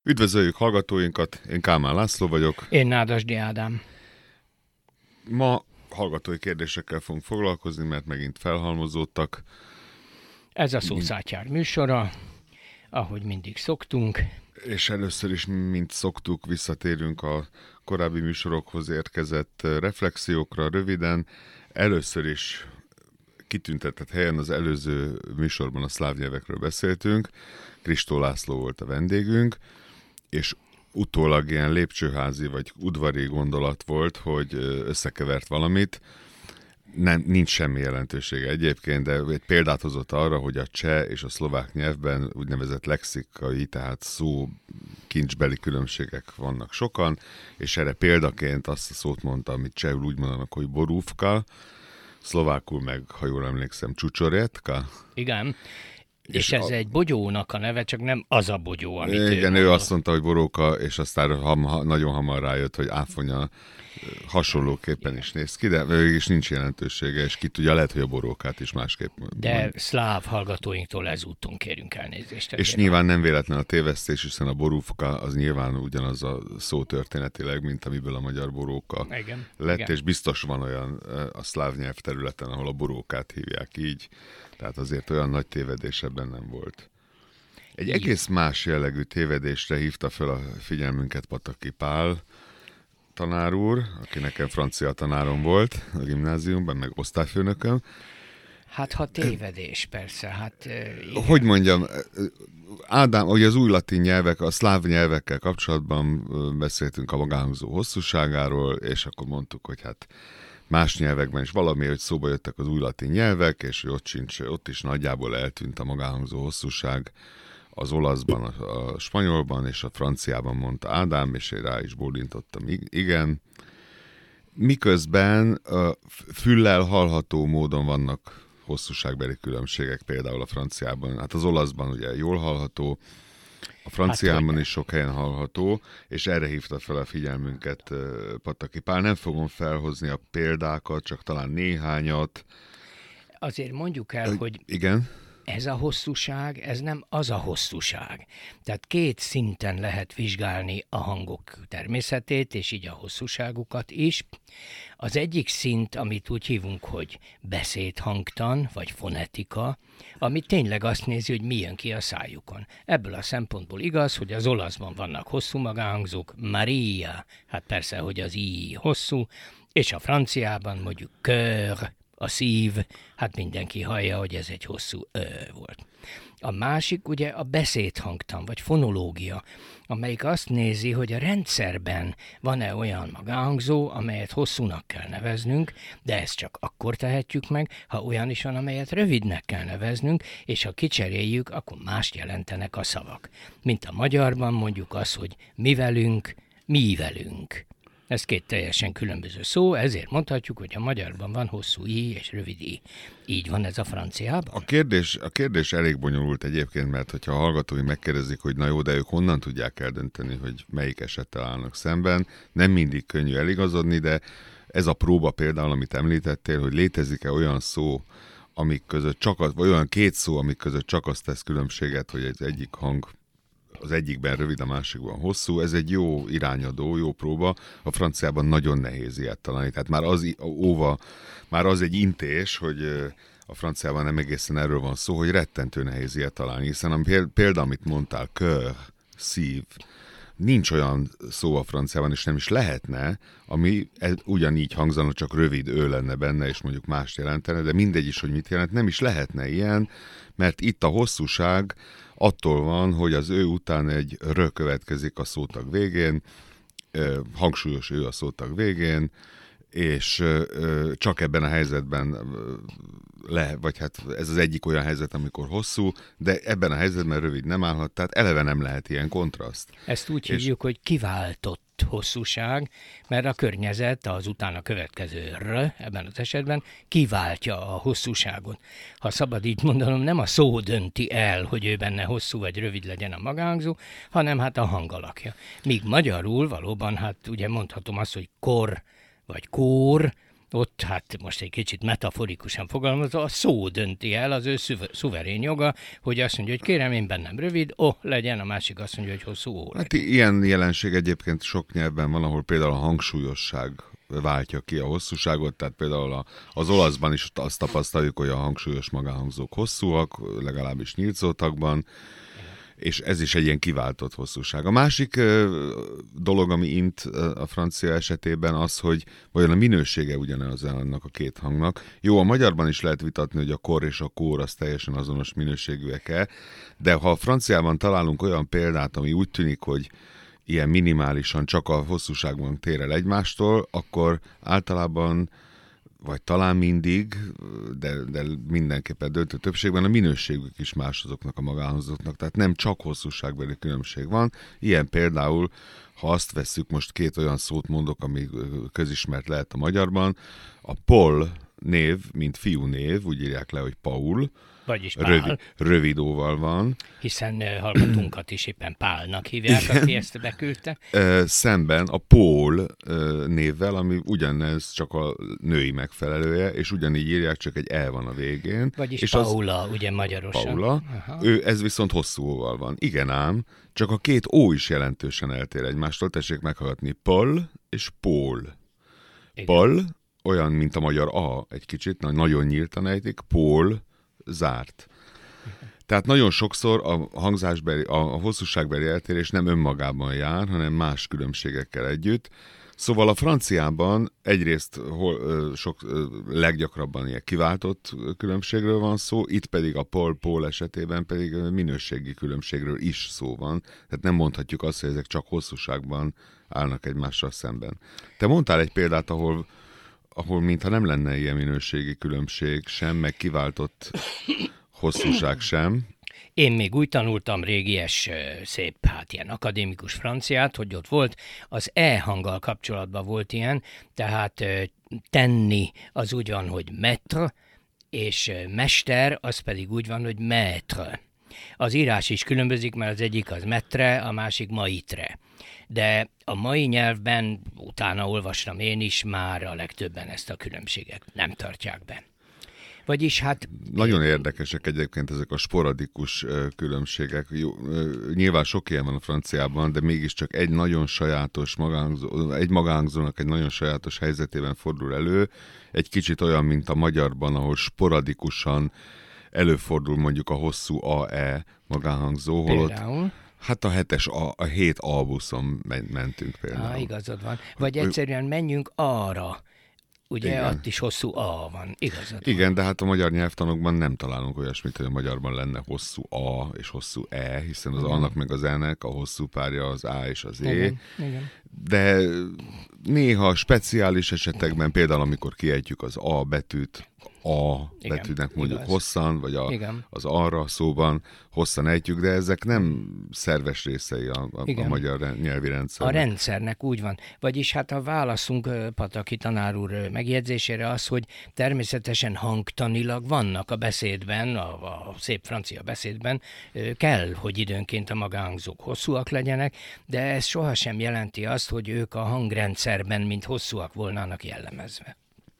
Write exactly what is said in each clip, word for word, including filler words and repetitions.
Üdvözöljük hallgatóinkat, én Kálmán László vagyok. Én Nádasdy Ádám. Ma hallgatói kérdésekkel fogunk foglalkozni, mert megint felhalmozódtak. Ez a Szószátyár műsora, ahogy mindig szoktunk. És először is, mint szoktuk, visszatérünk a korábbi műsorokhoz érkezett reflexiókra röviden. Először is kitüntetett helyen az előző műsorban a szláv nyelvekről beszéltünk. Kristó László volt a vendégünk, és utólag ilyen lépcsőházi vagy udvari gondolat volt, hogy összekevert valamit. Nem, nincs semmi jelentősége egyébként, de egy példát hozott arra, hogy a cseh és a szlovák nyelvben úgynevezett lexikai, tehát szó kincsbeli különbségek vannak sokan, és erre példaként azt a szót mondta, amit csehül úgy mondanak, hogy borúvka, szlovákul meg, ha jól emlékszem, csúcsorjetka. Igen. És, és ez a... egy bogyónak a neve, csak nem az a bogyó, amit igen, ő Igen, ő mondott. azt mondta, hogy boróka, és aztán ham, nagyon hamar rájött, hogy áfonya hasonlóképpen is néz ki, de mégis nincs jelentősége, és ki tudja, lehet, hogy a borókát is másképp. De mond. szláv hallgatóinktól ezúton kérünk elnézést. És nyilván nem véletlen a tévesztés, hiszen a borúvka az nyilván ugyanaz a szó történetileg, mint amiből a magyar boróka igen, lett, igen. és biztos van olyan a szláv nyelv területen, ahol a borókát hívják így, tehát azért olyan nagy tévedés ebben nem volt. Egy így. Egész más jellegű tévedésre hívta fel a figyelmünket Pataki Pál tanár úr, aki nekem francia tanárom volt a gimnáziumban, meg osztályfőnököm. Hát ha tévedés, persze. Hát, igen. Hogy mondjam, Ádám, ugye az új latin nyelvek, a szláv nyelvekkel kapcsolatban beszéltünk a magánhangzó hosszúságáról, és akkor mondtuk, hogy hát más nyelvekben is valami, hogy szóba jöttek az új latin nyelvek, és hogy ott, sincs, ott is nagyjából eltűnt a magánhangzó hosszúság az olaszban, a, a spanyolban és a franciában, mondta Ádám, és én rá is bólintottam, igen. Miközben a füllel hallható módon vannak hosszúságbeli különbségek, például a franciában, hát az olaszban ugye jól hallható, a franciában hát, is sok helyen hallható, és erre hívta fel a figyelmünket Pataki Pál. Nem fogom felhozni a példákat, csak talán néhányat. Azért mondjuk el, hogy... Igen? Ez a hosszúság, ez nem az a hosszúság. Tehát két szinten lehet vizsgálni a hangok természetét, és így a hosszúságukat is. Az egyik szint, amit úgy hívunk, hogy beszédhangtan, vagy fonetika, ami tényleg azt nézi, hogy mi jön ki a szájukon. Ebből a szempontból igaz, hogy az olaszban vannak hosszú magánhangzók, Maria, hát persze, hogy az i hosszú, és a franciában mondjuk cœur, a szív, hát mindenki hallja, hogy ez egy hosszú ö volt. A másik ugye a beszédhangtan, vagy fonológia, amelyik azt nézi, hogy a rendszerben van-e olyan magánhangzó, amelyet hosszúnak kell neveznünk, de ezt csak akkor tehetjük meg, ha olyan is van, amelyet rövidnek kell neveznünk, és ha kicseréljük, akkor mást jelentenek a szavak. Mint a magyarban mondjuk az, hogy mi velünk, mi velünk. Ez két teljesen különböző szó, ezért mondhatjuk, hogy a magyarban van hosszú i és rövid i. Így van ez a franciában? A kérdés, a kérdés elég bonyolult egyébként, mert hogyha a hallgatói megkérdezik, hogy na jó, de ők honnan tudják eldönteni, hogy melyik esettel állnak szemben, nem mindig könnyű eligazodni, de ez a próba például, amit említettél, hogy létezik-e olyan szó, amik között csak az, vagy olyan két szó, amik között csak azt tesz különbséget, hogy egy egyik hang az egyikben rövid, a másikban hosszú. Ez egy jó irányadó, jó próba. A franciában nagyon nehéz ilyet találni. Tehát már az óva, már az egy intés, hogy a franciában nem egészen erről van szó, hogy rettentő nehéz ilyet találni. Hiszen a példa, amit mondtál, cœur, szív, nincs olyan szó a franciában, és nem is lehetne, ami ugyanígy hangzana, csak rövid ő lenne benne, és mondjuk mást jelentene, de mindegy is, hogy mit jelent, nem is lehetne ilyen, mert itt a hosszúság attól van, hogy az ő után egy rö következik a szótag végén, hangsúlyos ő a szótag végén, és csak ebben a helyzetben le, vagy hát ez az egyik olyan helyzet, amikor hosszú, de ebben a helyzetben rövid nem állhat, tehát eleve nem lehet ilyen kontraszt. Ezt úgy és hívjuk, hogy kiváltott hosszúság, mert a környezet, az utána következő r, ebben az esetben kiváltja a hosszúságot. Ha szabad így mondanom, nem a szó dönti el, hogy ő benne hosszú vagy rövid legyen a magánhangzó, hanem hát a hangalakja. Míg magyarul valóban, hát ugye mondhatom azt, hogy kor vagy kór, ott hát most egy kicsit metaforikusan fogalmazva, a szó dönti el, az ő szuverén joga, hogy azt mondja, hogy kérem, én bennem rövid, ó, oh, legyen, a másik azt mondja, hogy hosszú, ó, hát ilyen jelenség egyébként sok nyelvben van, ahol például a hangsúlyosság váltja ki a hosszúságot, tehát például a, az olaszban is azt tapasztaljuk, hogy a hangsúlyos magánhangzók hosszúak, legalábbis nyílt szótagban, és ez is egy ilyen kiváltott hosszúság. A másik ö, dolog, ami int a francia esetében az, hogy vajon a minősége ugyanaz annak a két hangnak. Jó, a magyarban is lehet vitatni, hogy a kor és a kór az teljesen azonos minőségűek-e, de ha a franciában találunk olyan példát, ami úgy tűnik, hogy ilyen minimálisan csak a hosszúságban tér el egymástól, akkor általában vagy talán mindig, de, de mindenképpen döntő többségben a minőségük is más azoknak a magánhangzóknak, tehát nem csak hosszúságbeli különbség van. Ilyen például, ha azt vesszük, most két olyan szót mondok, ami közismert lehet a magyarban, a Paul név, mint fiú név, úgy írják le, hogy Paul, vagyis Pál. Rövid, rövid óval van. Hiszen uh, hallgatónkat is éppen Pálnak hívják, igen, aki ezt beküldte. Uh, szemben a Paul uh, névvel, ami ugyanez csak a női megfelelője, és ugyanígy írják, csak egy E van a végén. Vagyis és Paula, az, ugye magyarosan. Paula, ő, ez viszont hosszú óval van. Igen ám, csak a két ó is jelentősen eltér egymástól. Tessék meghallgatni. Paul és Paul. Igen. Paul olyan, mint a magyar A egy kicsit, nagyon nyíltan ejtik, Paul zárt. Tehát nagyon sokszor a hangzásbeli, a hosszúságbeli eltérés nem önmagában jár, hanem más különbségekkel együtt. Szóval a franciában egyrészt hol, sok, leggyakrabban ilyen kiváltott különbségről van szó, itt pedig a Paul-Paul esetében pedig minőségi különbségről is szó van. Tehát nem mondhatjuk azt, hogy ezek csak hosszúságban állnak egymással szemben. Te mondtál egy példát, ahol ahol mintha nem lenne ilyen minőségi különbség sem, meg kiváltott hosszúság sem. Én még úgy tanultam régies, szép, hát ilyen akadémikus franciát, hogy ott volt, az E hanggal kapcsolatban volt ilyen, tehát tenni az úgy van, hogy maître, és mester, az pedig úgy van, hogy maître. Az írás is különbözik, mert az egyik az metre, a másik maitre. De a mai nyelvben, utána olvastam én is, már a legtöbben ezt a különbséget nem tartják be. Vagyis hát... Nagyon érdekesek egyébként ezek a sporadikus uh, különbségek. Jó, uh, nyilván sok ilyen van a franciában, de mégiscsak egy nagyon sajátos magánhangzó, egy magánhangzónak egy nagyon sajátos helyzetében fordul elő. Egy kicsit olyan, mint a magyarban, ahol sporadikusan előfordul mondjuk a hosszú á é magánhangzó, holott hát a hetes, a, a hét á buszon mentünk például. Ah, igazad van. Vagy egyszerűen menjünk arra. Ugye, igen, ott is hosszú A van, igazad igen, van. De hát a magyar nyelvtanokban nem találunk olyasmit, hogy a magyarban lenne hosszú A és hosszú E, hiszen az A-nak meg az E-nek a hosszú párja az A és az E. Igen, igen. De néha speciális esetekben, például amikor kiejtjük az A betűt, A igen, betűnek mondjuk igaz. Hosszan, vagy a, az arra szóban hosszan ejtjük, de ezek nem szerves részei a, a, a magyar nyelvi rendszernek. A rendszernek úgy van. Vagyis hát a válaszunk Pataki tanár úr megjegyzésére az, hogy természetesen hangtanilag vannak a beszédben, a, a szép francia beszédben, kell, hogy időnként a magánhangzók hosszúak legyenek, de ez sohasem jelenti azt, hogy ők a hangrendszerben, mint hosszúak volnának jellemezve.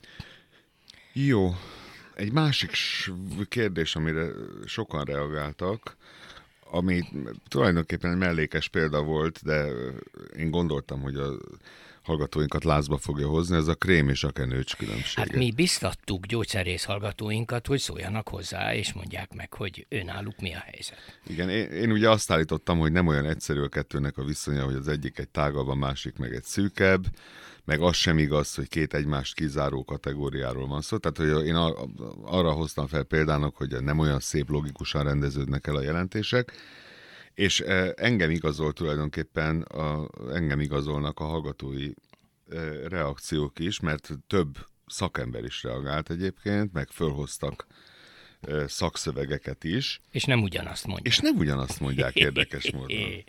Jó. Egy másik kérdés, amire sokan reagáltak, ami tulajdonképpen egy mellékes példa volt, de én gondoltam, hogy a hallgatóinkat lázba fogja hozni, ez a krém és a kenőcs különbsége. Hát mi biztattuk gyógyszerész hallgatóinkat, hogy szóljanak hozzá, és mondják meg, hogy önálluk mi a helyzet. Igen, én, én ugye azt állítottam, hogy nem olyan egyszerű a kettőnek a viszonya, hogy az egyik egy tágabb, a másik meg egy szűkebb, meg az sem igaz, hogy két egymást kizáró kategóriáról van szó. Tehát, hogy én ar- arra hoztam fel példának, hogy nem olyan szép logikusan rendeződnek el a jelentések, és engem igazol tulajdonképpen, a, engem igazolnak a hallgatói reakciók is, mert több szakember is reagált egyébként, meg fölhoztak szakszövegeket is. És nem ugyanazt mondják. És nem ugyanazt mondják érdekes módon.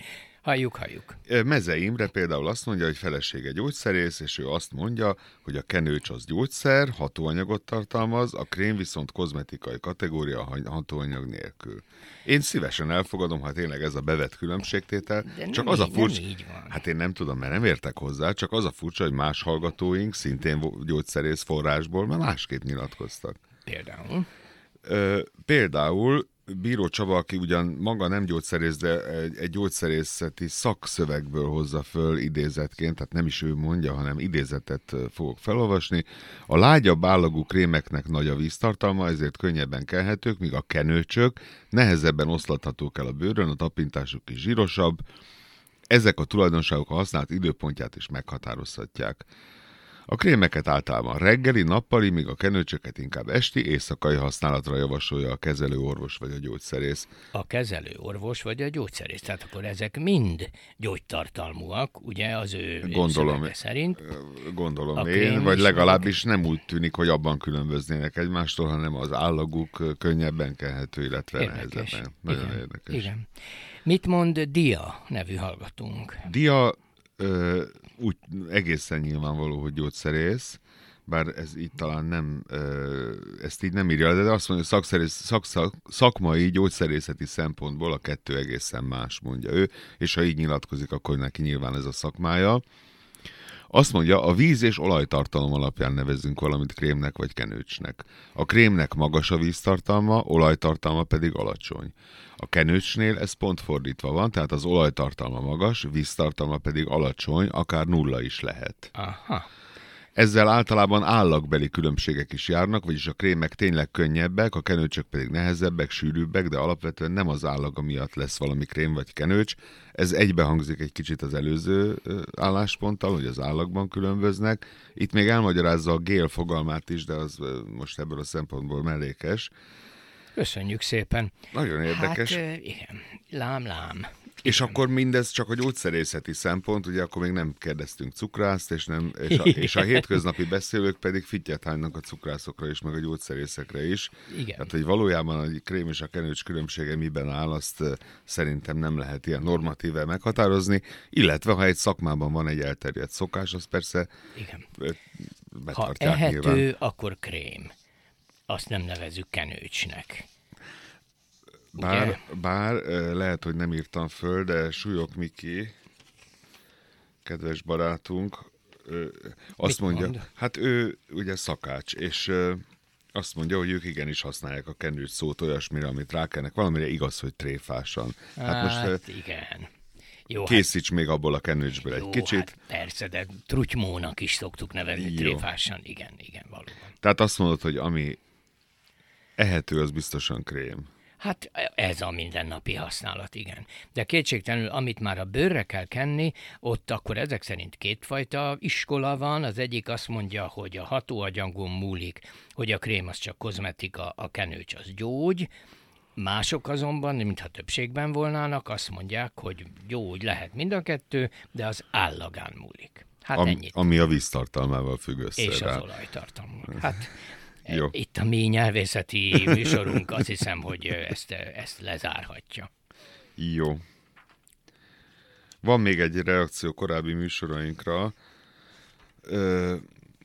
Halljuk, halljuk. Meze Imre például azt mondja, hogy felesége gyógyszerész, és ő azt mondja, hogy a kenőcs az gyógyszer, hatóanyagot tartalmaz, a krém viszont kozmetikai kategória hatóanyag nélkül. Én szívesen elfogadom, ha tényleg ez a bevett különbségtétel, De csak nem az a így- furcsa... nem így van. Hát én nem tudom, mert nem értek hozzá, csak az a furcsa, hogy más hallgatóink szintén gyógyszerész forrásból, mert másképp nyilatkoztak. Például. Ö, például Bíró Csaba, aki ugyan maga nem gyógyszerész, de egy, egy gyógyszerészeti szakszövegből hozza föl idézetként, tehát nem is ő mondja, hanem idézetet fogok felolvasni. A lágyabb állagú krémeknek nagy a víztartalma, ezért könnyebben kelhetők, míg a kenőcsök nehezebben oszlathatók el a bőrön, a tapintásuk is zsírosabb. Ezek a tulajdonságok a használat időpontját is meghatározhatják. A krémeket általában reggeli, nappali, míg a kenőcsöket inkább esti, éjszakai használatra javasolja a kezelőorvos vagy a gyógyszerész. A kezelő orvos vagy a gyógyszerész. Tehát akkor ezek mind gyógytartalmúak, ugye az ő Gondolom, szövege szerint. gondolom A én, krém vagy is legalábbis nem úgy tűnik, hogy abban különböznének egymástól, hanem az állaguk könnyebben kelhető, illetve Érdekes. nehezebben. Nagyon Igen, érdekes. igen. Mit mond Dia nevű hallgatónk? Dia ö, úgy egészen nyilvánvaló, hogy gyógyszerész, bár ez így talán nem, ö, ezt így nem írja, de azt mondja, hogy szakszerész, szak, szak, szakmai, gyógyszerészeti szempontból a kettő egészen más, mondja ő, és ha így nyilatkozik, akkor neki nyilván ez a szakmája. Azt mondja, a víz és olajtartalom alapján nevezünk valamit krémnek vagy kenőcsnek. A krémnek magas a víztartalma, olajtartalma pedig alacsony. A kenőcsnél ez pont fordítva van, tehát az olajtartalma magas, víztartalma pedig alacsony, akár nulla is lehet. Aha. Ezzel általában állagbeli különbségek is járnak, vagyis a krémek tényleg könnyebbek, a kenőcsök pedig nehezebbek, sűrűbbek, de alapvetően nem az állaga miatt lesz valami krém vagy kenőcs. Ez egybehangzik egy kicsit az előző állásponttal, hogy az állagban különböznek. Itt még elmagyarázza a gél fogalmát is, de az most ebből a szempontból mellékes. Köszönjük szépen. Nagyon érdekes. Hát igen, lám, lám. És akkor mindez csak a gyógyszerészeti szempont, ugye akkor még nem kérdeztünk cukrászt, és, nem, és, a, és a hétköznapi beszélők pedig fittyet hánynak a cukrászokra is, meg a gyógyszerészekre is. Igen. Tehát, hogy valójában a krém és a kenőcs különbsége miben áll, azt szerintem nem lehet ilyen normatíve meghatározni, illetve ha egy szakmában van egy elterjedt szokás, az persze Igen. Ha betartják ehető, nyilván. akkor krém. Azt nem nevezzük kenőcsnek. Bár, bár lehet, hogy nem írtam föl, de Súlyog Miki, kedves barátunk, azt Mit mondja, mond? hát ő ugye szakács, és azt mondja, hogy ők igenis használják a kenőcs szót olyasmire, amit rákelnek, valamire igaz, hogy tréfásan. Hát, Hát, most hát igen. Jó, készíts még abból a kenőcsből egy jó, kicsit. Hát persze, de trutymónak is szoktuk nevezni Jó. tréfásan. Igen, igen, valóban. Tehát azt mondod, hogy ami ehető, az biztosan krém. Hát ez a mindennapi használat, igen. De kétségtelenül, amit már a bőrre kell kenni, ott akkor ezek szerint kétfajta iskola van. Az egyik azt mondja, hogy a hatóanyagon múlik, hogy a krém az csak kozmetika, a kenőcs az gyógy. Mások azonban, mintha többségben volnának, azt mondják, hogy gyógy lehet mind a kettő, de az állagán múlik. Hát Am, ennyit. ami a víztartalmával függ össze. És rá. az olajtartalmú. Hát Jó. itt a mi nyelvészeti műsorunk azt hiszem, hogy ezt, ezt lezárhatja. Jó. Van még egy reakció korábbi műsorainkra. Ö,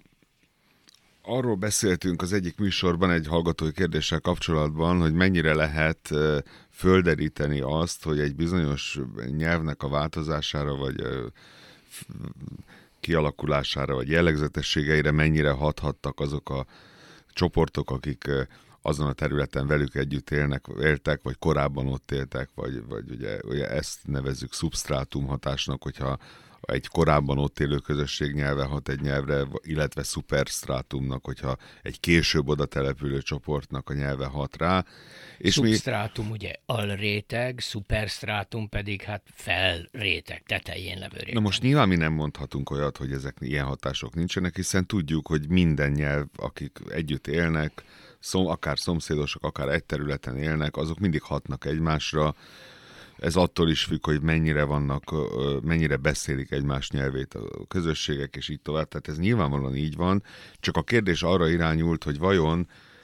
arról beszéltünk az egyik műsorban egy hallgatói kérdéssel kapcsolatban, hogy mennyire lehet ö, földeríteni azt, hogy egy bizonyos nyelvnek a változására, vagy ö, f- kialakulására, vagy jellegzetességeire mennyire hathattak azok a csoportok, akik ö, azon a területen velük együtt élnek, éltek, vagy korábban ott éltek, vagy, vagy ugye, ugye ezt nevezzük szubsztrátum hatásnak, hogyha egy korábban ott élő közösség nyelve hat egy nyelvre, illetve szupersztrátumnak, hogyha egy később oda települő csoportnak a nyelve hat rá. És Szubsztrátum mi... ugye alréteg, szupersztrátum pedig hát felréteg, tetején levő réteg. Na most nyilván mi nem mondhatunk olyat, hogy ezek ilyen hatások nincsenek, hiszen tudjuk, hogy minden nyelv, akik együtt élnek, szom, akár szomszédosok, akár egy területen élnek, azok mindig hatnak egymásra. Ez attól is függ, hogy mennyire vannak, mennyire beszélik egymás nyelvét a közösségek, és így tovább. Tehát ez nyilvánvalóan így van, csak a kérdés arra irányult, hogy vajon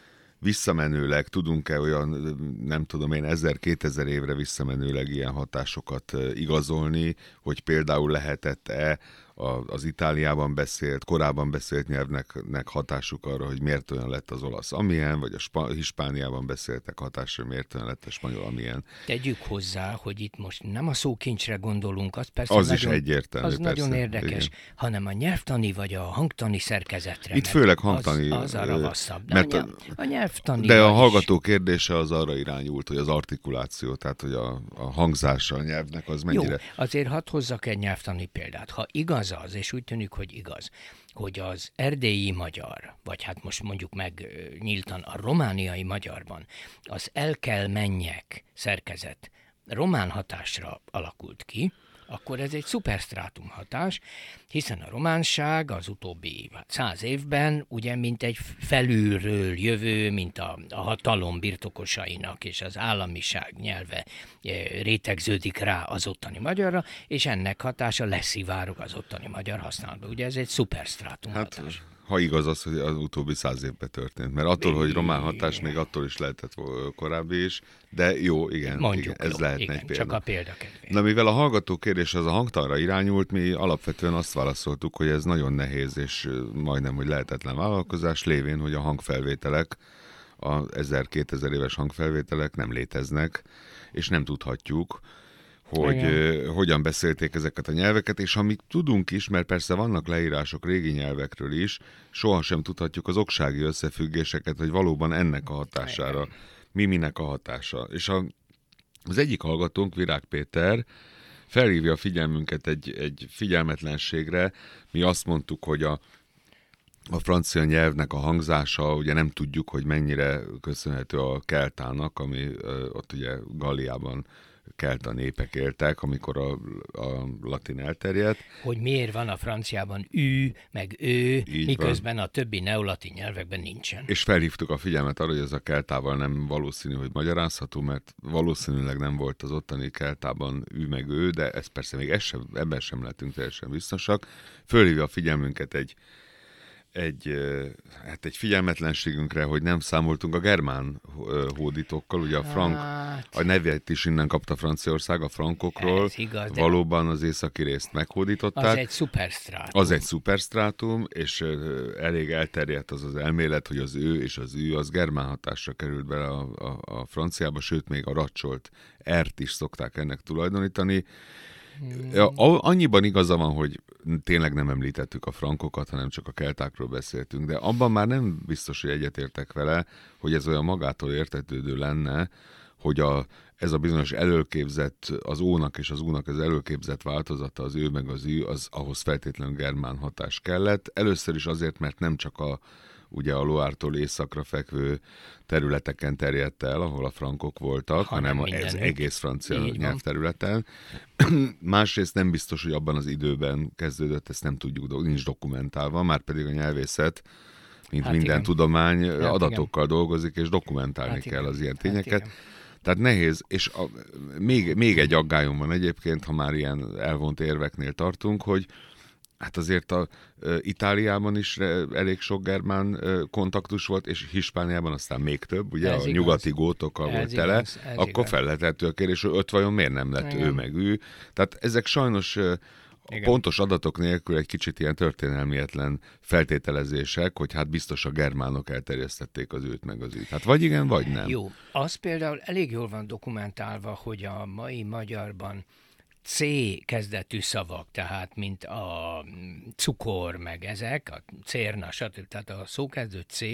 visszamenőleg tudunk-e olyan, nem tudom én, ezer-kétezer évre visszamenőleg ilyen hatásokat igazolni, hogy például lehetett-e az Itáliában beszélt, korábban beszélt nyelvnek hatásuk arra, hogy miért olyan lett az olasz amilyen, vagy a Sp- Hispániában beszéltek hatásra, miért olyan lett a spanyol amilyen. Tegyük hozzá, hogy itt most nem a szókincsre gondolunk, az persze az nagyon, is egyértelmű, az persze, nagyon érdekes, igen. hanem a nyelvtani vagy a hangtani szerkezetre. Itt főleg hangtani. Az, az a ravaszabb. De, mert a, a nyelvtani de a is. hallgató kérdése az arra irányult, hogy az artikuláció, tehát hogy a, a hangzása a nyelvnek az mennyire... Jó, azért hadd hozzak egy nyelvtani példát. Ha igaz az, és úgy tűnik, hogy igaz, hogy az erdélyi magyar, vagy hát most mondjuk meg nyíltan a romániai magyarban az el kell menjek szerkezet román hatásra alakult ki, akkor ez egy szupersztrátum hatás, hiszen a románság az utóbbi hát, száz évben ugye mint egy felülről jövő, mint a, a hatalom birtokosainak és az államiság nyelve rétegződik rá az ottani magyarra, és ennek hatása leszivárog az ottani magyar használatba. Ugye ez egy szupersztrátum hát, hatás. Ha igaz az, hogy az utóbbi száz évben történt. Mert attól, hogy román hatás, még attól is lehetett korábbi is, de jó, igen, Mondjuk, igen ez jó, lehetne igen, egy példa. csak a példakedvéért. Na, mivel a hallgató kérdés az a hangtanra irányult, mi alapvetően azt válaszoltuk, hogy ez nagyon nehéz és majdnem, hogy lehetetlen vállalkozás, lévén, hogy a hangfelvételek, a ezer-kétezer éves hangfelvételek nem léteznek, és nem tudhatjuk, hogy uh, hogyan beszélték ezeket a nyelveket, és amit tudunk is, mert persze vannak leírások régi nyelvekről is, sohasem tudhatjuk az oksági összefüggéseket, hogy valóban ennek a hatására, mi minek a hatása. És a, az egyik hallgatónk, Virág Péter, felhívja a figyelmünket egy, egy figyelmetlenségre. Mi azt mondtuk, hogy a A francia nyelvnek a hangzása, ugye nem tudjuk, hogy mennyire köszönhető a keltának, ami uh, ott ugye Galliában kelta népek éltek, amikor a, a latin elterjedt. Hogy miért van a franciában ű, meg ő, Így miközben van. A többi neolatin nyelvekben nincsen. És felhívtuk a figyelmet arra, hogy ez a keltával nem valószínű, hogy magyarázható, mert valószínűleg nem volt az ottani keltában ű meg ő, de ez persze még ez sem, ebben sem lehetünk teljesen biztosak. Fölhívja a figyelmünket egy Egy, hát egy figyelmetlenségünkre, hogy nem számoltunk a germán hódítókkal, ugye a frank, hát, a nevét is innen kapta Franciaország, a frankokról, igaz, valóban az északi részt meghódították. Az egy szupersztrátum. Az egy szupersztrátum, és elég elterjedt az az elmélet, hogy az ő és az ű az germán hatásra került bele a, a, a franciába, sőt még a racsolt ert is szokták ennek tulajdonítani. Hmm. Annyiban igaza van, hogy tényleg nem említettük a frankokat, hanem csak a keltákról beszéltünk, de abban már nem biztos, hogy egyetértek vele, hogy ez olyan magától értetődő lenne, hogy a, ez a bizonyos előképzett, az ónak és az únak az előképzett változata, az ő meg az ű, az ahhoz feltétlenül germán hatás kellett. Először is azért, mert nem csak a ugye a Loire-tól északra fekvő területeken terjedt el, ahol a frankok voltak, ha hanem ez egész francia nyelvterületen. Másrészt nem biztos, hogy abban az időben kezdődött, ezt nem tudjuk, nincs dokumentálva, már pedig a nyelvészet, mint hát minden igen. tudomány, hát adatokkal igen. dolgozik, és dokumentálni hát kell igen. az ilyen tényeket. Hát Tehát nehéz, és a, még, még egy aggályom van egyébként, ha már ilyen elvont érveknél tartunk, hogy hát azért a uh, Itáliában is elég sok germán uh, kontaktus volt, és Hispániában aztán még több, ugye ez a igaz. Nyugati gótokkal ez volt igaz, tele, akkor igaz. Fellehető a kérdés, hogy ott vajon miért nem lett igen. ő meg ő. Tehát ezek sajnos uh, pontos adatok nélkül egy kicsit ilyen történelmietlen feltételezések, hogy hát biztos a germánok elterjesztették az őt meg az őt. Hát vagy igen, vagy nem. Jó, az például elég jól van dokumentálva, hogy a mai magyarban C kezdetű szavak, tehát mint a cukor, meg ezek, a cérna, stb. Tehát a szókezdő C,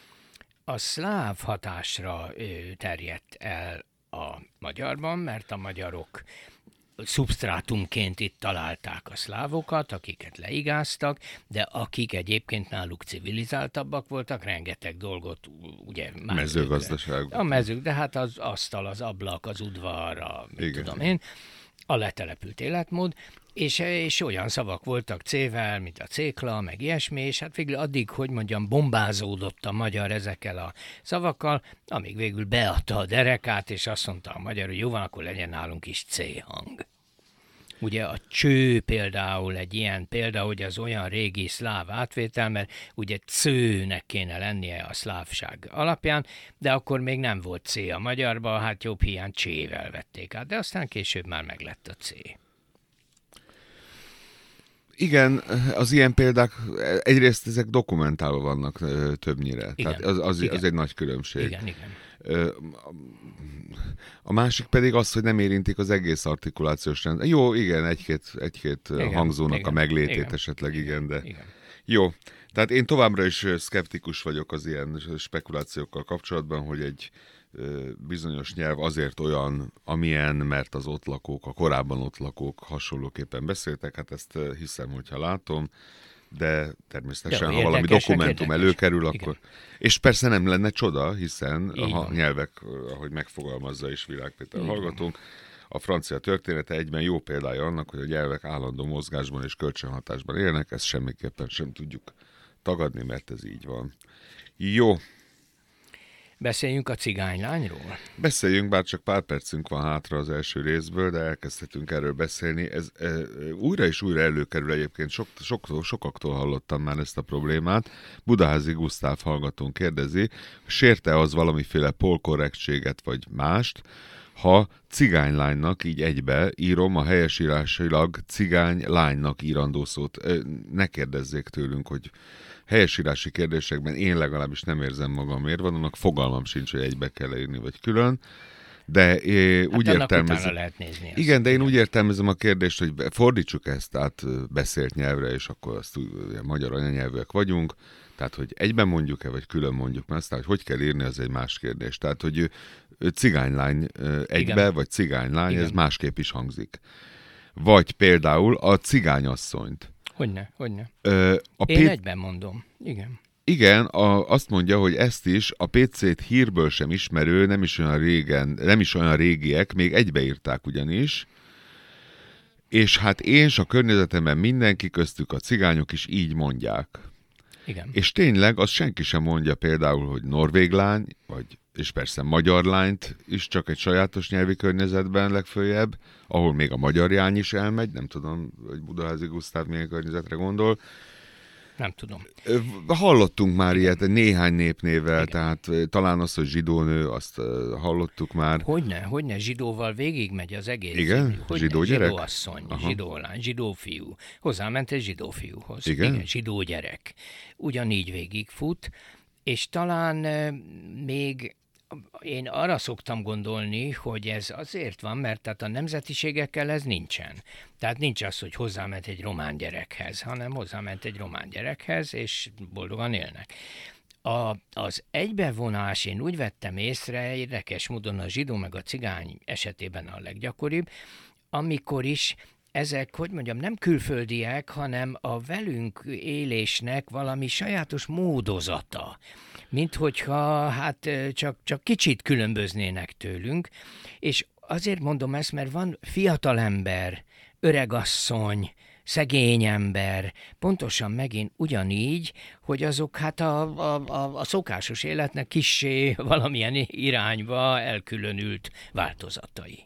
a szláv hatásra terjedt el a magyarban, mert a magyarok szubsztrátumként itt találták a szlávokat, akiket leigáztak, de akik egyébként náluk civilizáltabbak voltak, rengeteg dolgot, ugye... Mezőgazdaság. A mezők, de hát az asztal, az ablak, az udvar, a, mit tudom én, a letelepült életmód, és, és olyan szavak voltak C-vel, mint a cékla, meg ilyesmi, és hát végül addig, hogy mondjam, bombázódott a magyar ezekkel a szavakkal, amíg végül beadta a derekát, és azt mondta a magyar, hogy jó van, akkor legyen nálunk is C hang. Ugye a cső például egy ilyen példa, hogy az olyan régi szláv átvétel, mert ugye cőnek kéne lennie a szlávság alapján, de akkor még nem volt C a magyarban, hát jobb hiány csével vették át, de aztán később már meglett a C. Igen, az ilyen példák egyrészt ezek dokumentálva vannak többnyire. Igen, Tehát az, az, igen. az egy nagy különbség. Igen, igen. A másik pedig az, hogy nem érintik az egész artikulációs rend. Jó, igen, egy-két, egy-két Igen, hangzónak igen, a meglétét igen, esetleg, igen, igen, de... igen. Jó, tehát én továbbra is szkeptikus vagyok az ilyen spekulációkkal kapcsolatban, hogy egy bizonyos nyelv azért olyan, amilyen, mert az ott lakók, a korábban ott lakók hasonlóképpen beszéltek, hát ezt hiszem, hogyha látom, de természetesen, Jó, ha valami érdekes, dokumentum érdekes. előkerül, Igen. akkor... És persze nem lenne csoda, hiszen Így a van. nyelvek, ahogy megfogalmazza is Virág Péter Így hallgatónk, a francia története egyben jó példája annak, hogy a nyelvek állandó mozgásban és kölcsönhatásban élnek, ezt semmiképpen sem tudjuk tagadni, mert ez így van. Jó, Beszéljünk a cigánylányról. beszéljünk, bár csak pár percünk van hátra az első részből, de elkezdhetünk erről beszélni. Ez e, újra és újra előkerül egyébként, sok, sok, sokaktól hallottam már ezt a problémát. Budaházi Gusztáv hallgatón kérdezi, sérte az valamiféle polkorrektséget vagy mást, ha cigánylánynak így egybe írom a helyesírásilag cigánylánynak írandó szót. Ne kérdezzék tőlünk, hogy helyesírási kérdésekben én legalábbis nem érzem magam mérvadónak, fogalmam sincs, hogy egybe kell írni, vagy külön, de é, Hát úgy értelmezem. lehet nézni ezt. Igen, de én úgy értelmezem a kérdést, hogy fordítsuk ezt át beszélt nyelvre, és akkor azt ugye, magyar anyanyelvűek vagyunk, tehát, hogy egyben mondjuk-e, vagy külön mondjuk, mert aztán, hogy hogy kell írni, az egy más kérdés. Tehát, hogy ő, ő cigánylány egybe, igen. vagy cigánylány, igen. ez másképp is hangzik. Vagy például a cigányasszonyt. Hogyne, hogyne. Ö, a Én P... egyben mondom, igen. Igen, a, azt mondja, hogy ezt is a pé cét hírből sem ismerő, nem is olyan régen, nem is olyan régiek, még egybeírták ugyanis, és hát én s a környezetemben mindenki, köztük a cigányok is így mondják. Igen. És tényleg, azt senki sem mondja például, hogy norvég lány, vagy, és persze magyar lányt is csak egy sajátos nyelvi környezetben legföljebb, ahol még a magyar jány is elmegy, nem tudom, hogy Budaházi Gusztáv milyen környezetre gondol. Nem tudom. Hallottunk már ilyet néhány népnével, Igen. tehát talán az, hogy zsidónő, azt hallottuk már. Hogyne, hogyne, zsidóval végigmegy az egész. Igen? Hogyne, Zsidó gyerek? Zsidó asszony, zsidó lány, zsidó fiú. Hozzáment egy zsidó fiúhoz. Igen? Igen, zsidó gyerek. Ugyanígy végigfut, és talán euh, még én arra szoktam gondolni, hogy ez azért van, mert tehát a nemzetiségekkel ez nincsen. Tehát nincs az, hogy hozzáment egy román gyerekhez, hanem hozzáment egy román gyerekhez, és boldogan élnek. A, az egybevonás, én úgy vettem észre, érdekes módon a zsidó meg a cigány esetében a leggyakoribb, amikor is ezek, hogy mondjam, nem külföldiek, hanem a velünk élésnek valami sajátos módozata. Mint hogyha hát csak, csak kicsit különböznének tőlünk, és azért mondom ezt, mert van fiatalember, öregasszony, szegény ember, pontosan megint ugyanígy, hogy azok hát a, a, a, a szokásos életnek kissé valamilyen irányba elkülönült változatai.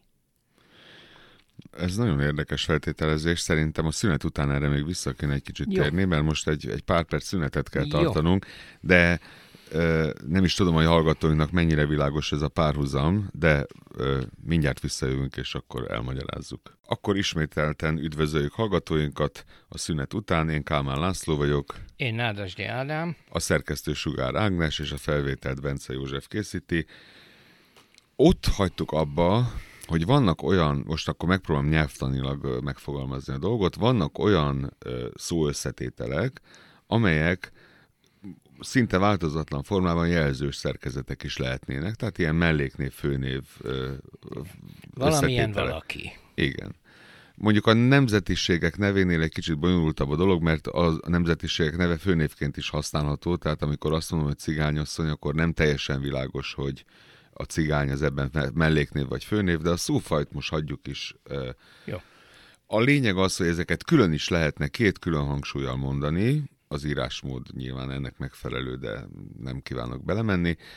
Ez nagyon érdekes feltételezés, szerintem a szünet után erre még vissza kéne egy kicsit Jó. térni, mert most egy, egy pár perc szünetet kell Jó. tartanunk, de ö, nem is tudom, hogy hallgatóinknak mennyire világos ez a párhuzam, de ö, mindjárt visszajövünk, és akkor elmagyarázzuk. Akkor ismételten üdvözöljük hallgatóinkat a szünet után, én Kálmán László vagyok. Én Nádasdy Ádám. A szerkesztő Sugár Ágnes, és a felvételt Bence József készíti. Ott hagytuk abba, hogy vannak olyan, most akkor megpróbálom nyelvtanilag megfogalmazni a dolgot, vannak olyan ö, szóösszetételek, amelyek szinte változatlan formában jelzős szerkezetek is lehetnének, tehát ilyen melléknév, főnév ö, Valamilyen összetételek. valaki. Igen. Mondjuk a nemzetiségek nevénél egy kicsit bonyolultabb a dolog, mert a nemzetiségek neve főnévként is használható, tehát amikor azt mondom, hogy cigányasszony, akkor nem teljesen világos, hogy a cigány az ebben melléknév vagy főnév, de a szófajt most hagyjuk is. Jó. A lényeg az, hogy ezeket külön is lehetne két külön hangsúllyal mondani, az írásmód nyilván ennek megfelelő, de nem kívánok belemenni.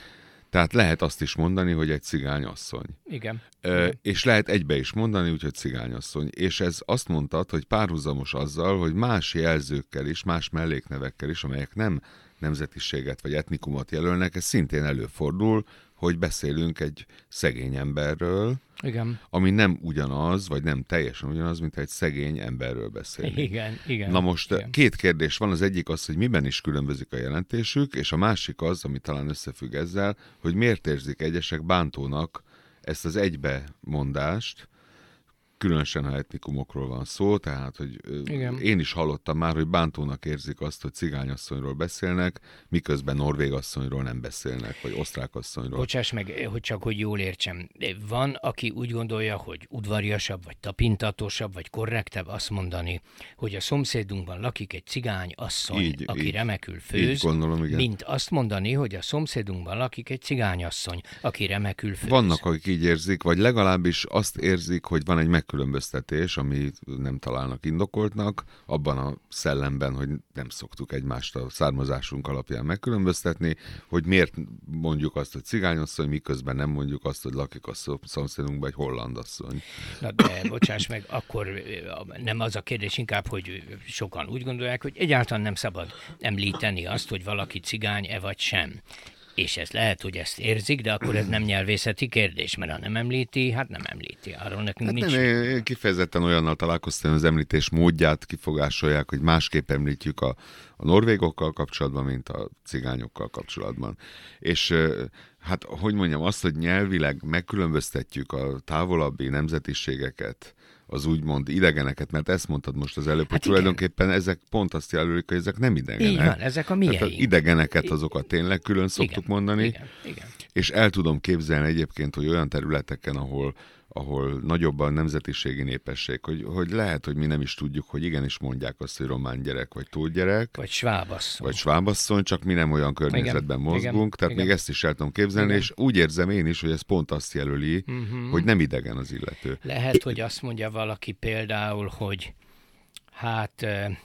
Tehát lehet azt is mondani, hogy egy cigányasszony. Igen. Ö, Igen. és lehet egybe is mondani, úgyhogy cigányasszony. És ez azt mondtad, hogy párhuzamos azzal, hogy más jelzőkkel is, más melléknevekkel is, amelyek nem nemzetiséget vagy etnikumot jelölnek, ez szintén előfordul, hogy beszélünk egy szegény emberről, Igen. ami nem ugyanaz, vagy nem teljesen ugyanaz, mint egy szegény emberről beszélünk. Igen, igen. Na most igen. két kérdés van, az egyik az, hogy miben is különbözik a jelentésük, és a másik az, ami talán összefügg ezzel, hogy miért érzik egyesek bántónak ezt az egybemondást, különösen, ha etnikumokról van szó, tehát, hogy igen. Én is hallottam már, hogy bántónak érzik azt, hogy cigányasszonyról beszélnek, miközben norvégasszonyról nem beszélnek, vagy osztrákasszonyról. Bocsáss meg, hogy csak hogy jól értsem. Van, aki úgy gondolja, hogy udvariasabb, vagy tapintatosabb, vagy korrektebb azt mondani, hogy a szomszédunkban lakik egy cigány asszony, így, aki így, remekül főz, így gondolom, igen. mint azt mondani, hogy a szomszédunkban lakik egy cigányasszony, aki remekül főz. Vannak, akik így érzik, vagy legalábbis azt érzik, hogy van egy megkülönböztetés, ami nem találnak indokoltnak, abban a szellemben, hogy nem szoktuk egymást a származásunk alapján megkülönböztetni, hogy miért mondjuk azt, hogy cigányasszony, miközben nem mondjuk azt, hogy lakik a szomszédunkban egy hollandasszony. Na de, bocsáss meg, akkor nem az a kérdés inkább, hogy sokan úgy gondolják, hogy egyáltalán nem szabad említeni azt, hogy valaki cigány-e vagy sem. És ez lehet, hogy ezt érzik, de akkor ez nem nyelvészeti kérdés, mert ha nem említi, hát nem említi. Arról nekünk hát nincs. Nem, én kifejezetten olyannal találkoztam, az említés módját kifogásolják, hogy másképp említjük a, a norvégokkal kapcsolatban, mint a cigányokkal kapcsolatban. És hát, hogy mondjam, azt, hogy nyelvileg megkülönböztetjük a távolabbi nemzetiségeket, az úgymond idegeneket, mert ezt mondtad most az előbb, hát hogy igen. tulajdonképpen ezek pont azt jelölik, hogy ezek nem idegenek. Így van, ezek a mieink. Tehát az idegeneket azokat tényleg külön szoktuk igen, mondani, igen, igen. És el tudom képzelni egyébként, hogy olyan területeken, ahol, ahol nagyobb a nemzetiségi népesség, hogy, hogy lehet, hogy mi nem is tudjuk, hogy igenis mondják azt, hogy román gyerek, vagy tót gyerek. Vagy svábasszony. Vagy svábasszony, csak mi nem olyan környezetben igen, mozgunk, igen, tehát igen. még ezt is el tudom képzelni, igen. és úgy érzem én is, hogy ez pont azt jelöli, uh-huh. hogy nem idegen az illető. Lehet, hogy azt mondja valaki például, hogy hát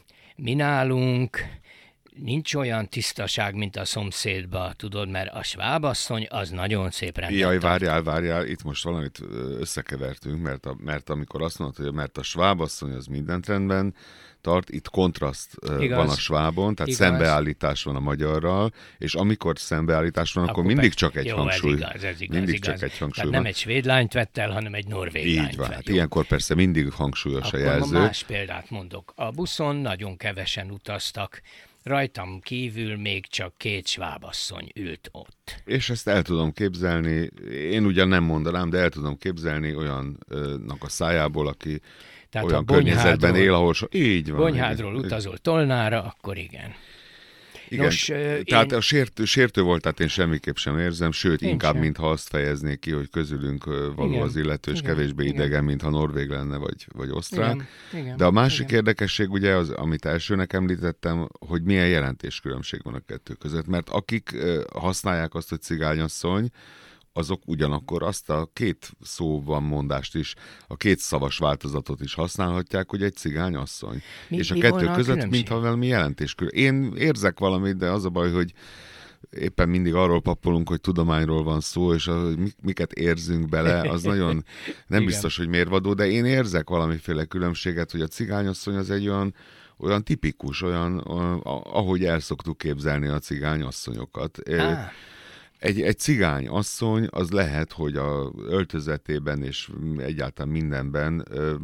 mi nálunk nincs olyan tisztaság, mint a szomszédba, tudod, mert a svábasszony az nagyon szép rendet. Jaj, várjál, várjál, itt most valamit összekevertünk, mert, a, mert amikor azt mondod, hogy mert a svábasszony az mindent rendben tart, itt kontraszt igaz, van a svábon, tehát igaz. Szembeállítás van a magyarral, és amikor szembeállítás van, akkor, akkor mindig csak egy jó, hangsúly. Ez igaz, ez igaz, mindig igaz. csak egy hangsúly. Tehát nem egy svéd lányt vett el, hanem egy norvég így lányt van, vett. hát ilyenkor persze mindig hangsúlyos akkor a jelző. Akkor más példát mondok. A buszon nagyon kevesen utaztak, rajtam kívül még csak két svábasszony ült ott. És ezt el tudom képzelni, én ugyan nem mondanám, de el tudom képzelni olyannak a szájából, aki tehát olyan környezetben él, ahol so... így van. Bonyhádról igen. utazol Tolnára, akkor igen. Igen, Nos, tehát én... a sértő, sértő volt, tehát én semmiképp sem érzem, sőt, én inkább, sem. mintha azt fejeznék ki, hogy közülünk való igen, az illető, és igen, kevésbé igen. idegen, mintha norvég lenne, vagy, vagy osztrák. Igen, igen, De a másik igen. érdekesség, ugye, az, amit elsőnek említettem, hogy milyen jelentéskülönbség van a kettő között, mert akik használják azt, hogy cigányasszony, azok ugyanakkor azt a két szóban mondást is, a két szavas változatot is használhatják, hogy egy cigányasszony. Mi, és a kettő között, mintha valami jelentéskül. Én érzek valamit, de az a baj, hogy éppen mindig arról pappolunk, hogy tudományról van szó, és a, miket érzünk bele, az nagyon nem biztos, hogy mérvadó, de én érzek valamiféle különbséget, hogy a cigányasszony az egy olyan, olyan tipikus, olyan, ahogy el szoktuk képzelni a cigányasszonyokat. Ah. Egy, egy cigány asszony az lehet, hogy a öltözetében és egyáltalán mindenben ö,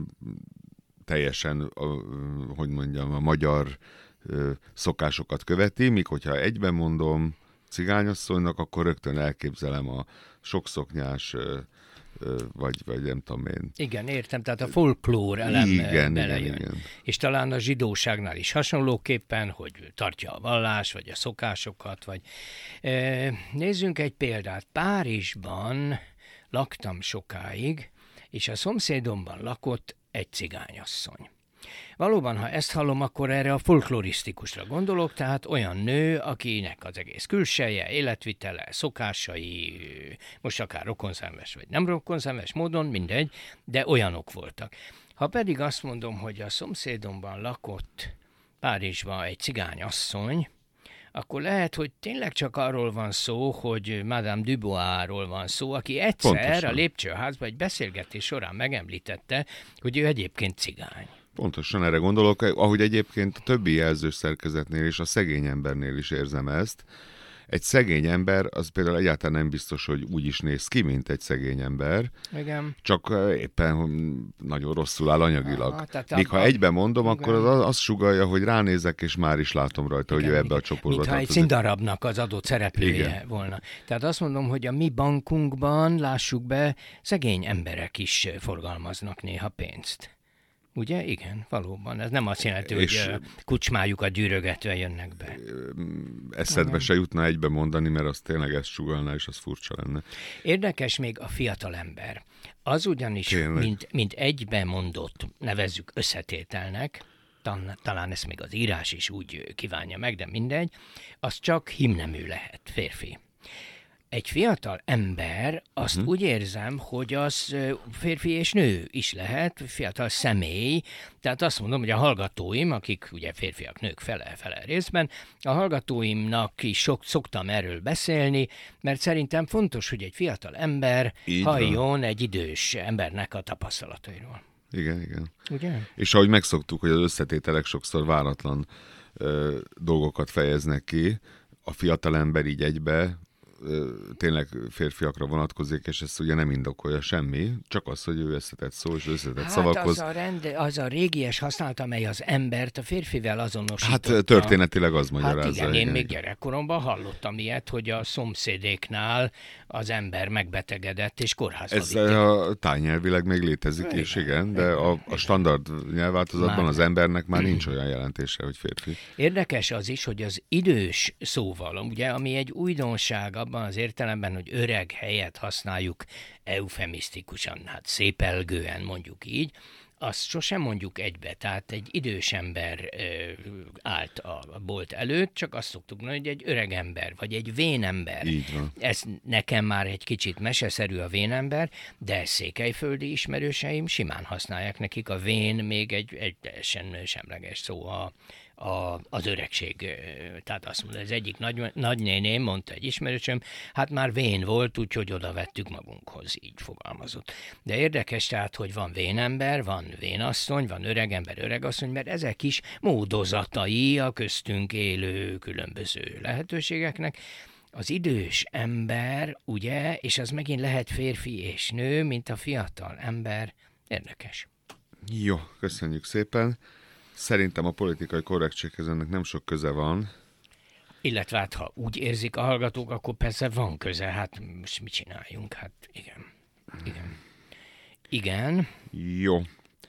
teljesen, a, hogy mondjam, a magyar ö, szokásokat követi, míg hogyha egyben mondom cigányasszonynak, akkor rögtön elképzelem a sokszoknyás, ö, ö, vagy, vagy nem tudom én. Igen, értem, tehát a folklór elem igen, belejön. Igen, igen. És talán a zsidóságnál is hasonlóképpen, hogy tartja a vallás, vagy a szokásokat, vagy... Nézzünk egy példát. Párizsban laktam sokáig, és a szomszédomban lakott egy cigányasszony. Valóban, ha ezt hallom, akkor erre a folklorisztikusra gondolok, tehát olyan nő, akinek az egész külseje, életvitele, szokásai, most akár rokonszenves vagy nem rokonszenves módon, mindegy, de olyanok voltak. Ha pedig azt mondom, hogy a szomszédomban lakott Párizsban egy cigányasszony, akkor lehet, hogy tényleg csak arról van szó, hogy Madame Duboisról van szó, aki egyszer Pontosan. a lépcsőházban egy beszélgetés során megemlítette, hogy ő egyébként cigány. Pontosan erre gondolok, ahogy egyébként a többi jelzős szerkezetnél és a szegény embernél is érzem ezt. Egy szegény ember, az például egyáltalán nem biztos, hogy úgy is néz ki, mint egy szegény ember. Igen. Csak éppen nagyon rosszul áll anyagilag. Aha, Míg ha egyben mondom, igen. akkor az azt sugallja, hogy ránézek, és már is látom rajta, igen, hogy ő ebbe igen. a csoportba tartozik. Mintha egy színdarabnak az adott szereplője igen. volna. Tehát azt mondom, hogy a mi bankunkban, lássuk be, szegény emberek is forgalmaznak néha pénzt. Ugye? Igen, valóban. Ez nem azt jelenti, és hogy kucsmájukat gyűrögetve jönnek be. Eszedbe uh-huh. se jutna egybe mondani, mert az tényleg ezt sugalná, és az furcsa lenne. Érdekes még a fiatal ember. Az ugyanis, mint, mint egybe mondott, nevezzük összetételnek, talán ezt még az írás is úgy kívánja meg, de mindegy, az csak himnemű lehet, férfi. Egy fiatal ember, azt uh-huh. úgy érzem, hogy az férfi és nő is lehet, fiatal személy, tehát azt mondom, hogy a hallgatóim, akik ugye férfiak, nők fele-fele részben, a hallgatóimnak is sok, szoktam erről beszélni, mert szerintem fontos, hogy egy fiatal ember így halljon van. Egy idős embernek a tapasztalatairól. Igen, igen. Ugye? És ahogy megszoktuk, hogy az összetételek sokszor váratlan ö, dolgokat fejeznek ki, a fiatal ember így egybe tényleg férfiakra vonatkozik, és ezt ugye nem indokolja semmi, csak az, hogy ő összetett szó és összetett hát szavakhoz. Hát az a, rend, az a régies használat, amely az embert a férfivel azonosította. Hát történetileg az magyarázza. Hát igen, én igen. még gyerekkoromban hallottam ilyet, hogy a szomszédéknál az ember megbetegedett és kórházba Ez vitték. A tájnyelvileg még létezik igen, is, igen, de a, a standard nyelvváltozatban már az embernek már nincs olyan jelentése, hogy férfi. Érdekes az is, hogy az idős szóval, ugye, ami egy újdonság abban az értelemben, hogy öreg helyet használjuk eufemisztikusan, hát szépelgően mondjuk így, azt sosem mondjuk egybe, tehát egy idős ember ö, állt a bolt előtt, csak azt szoktuk mondani, hogy egy öreg ember, vagy egy vénember. Így van. Ez nekem már egy kicsit meseszerű a vénember, de székelyföldi ismerőseim simán használják, nekik a vén még egy, egy teljesen semleges szó a A, az öregség. Tehát azt mondta, az egyik nagy, nagynéném mondta egy ismerősöm, hát már vén volt, úgyhogy oda vettük magunkhoz, így fogalmazott. De érdekes tehát, hogy van vénember, van vénasszony, van öregember, öregasszony, mert ezek is módozatai a köztünk élő különböző lehetőségeknek. Az idős ember, ugye, és az megint lehet férfi és nő, mint a fiatal ember. Érdekes. Jó, köszönjük szépen. Szerintem a politikai korrektséghez ennek nem sok köze van. Illetve hát, ha úgy érzik a hallgatók, akkor persze van köze, hát most mit csináljunk? Hát igen. Igen. Igen. Jó.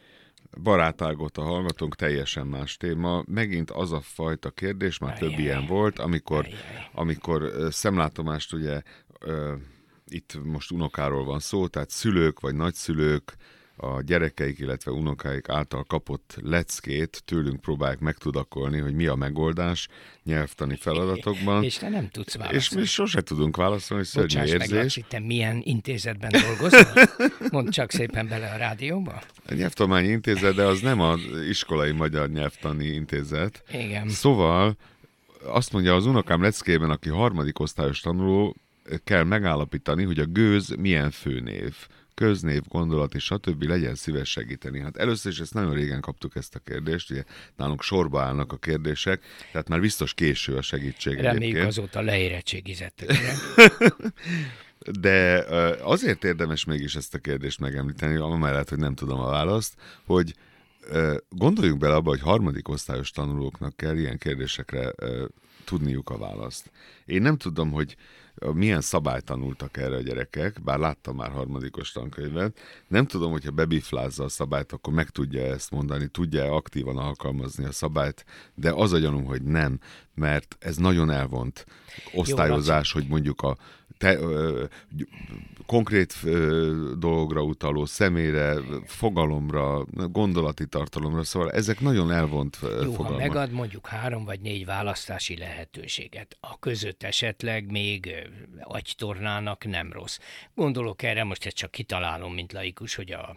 Barátágot a hallgatónk, teljesen más téma. Megint az a fajta kérdés, már Ajjaj. több ilyen volt, amikor, amikor uh, szemlátomást ugye uh, itt most unokáról van szó, tehát szülők vagy nagyszülők, a gyerekeik, illetve unokáik által kapott leckét tőlünk próbálják megtudakolni, hogy mi a megoldás nyelvtani feladatokban. És te nem tudsz válaszolni. És mi sose tudunk válaszolni, szörnyű érzés. Bocsáss meg, Laci, te milyen intézetben dolgozol? Mondd csak szépen bele a rádióba. A Nyelvtudományi Intézet, de az nem az iskolai magyar nyelvtani intézet. Igen. Szóval azt mondja az unokám leckében, aki harmadik osztályos tanuló, kell megállapítani, hogy a gőz milyen főnév. Köznév, gondolat és stb. Legyen szíves segíteni. Hát először is ezt nagyon régen kaptuk ezt a kérdést, ugye nálunk sorba állnak a kérdések, tehát már biztos késő a segítség. Reméljük egyébként. Azóta leérettségizettek. De azért érdemes mégis ezt a kérdést megemlíteni, amellett, hogy nem tudom a választ, hogy gondoljunk bele abba, hogy harmadik osztályos tanulóknak kell ilyen kérdésekre tudniuk a választ. Én nem tudom, hogy milyen szabályt tanultak erre a gyerekek, bár láttam már harmadikos tankönyvet. Nem tudom, hogyha bebiflázza a szabályt, akkor meg tudja ezt mondani, tudja aktívan alkalmazni a szabályt, de az a gyanúm, hogy nem, mert ez nagyon elvont osztályozás, hogy mondjuk a te, ö, konkrét ö, dologra utaló, személyre, fogalomra, gondolati tartalomra, szóval ezek nagyon elvont ö, Jó, fogalmak. ha megad mondjuk három vagy négy választási lehetőséget, a között esetleg még ö, agytornának nem rossz. Gondolok erre, most ezt csak kitalálom, mint laikus, hogy a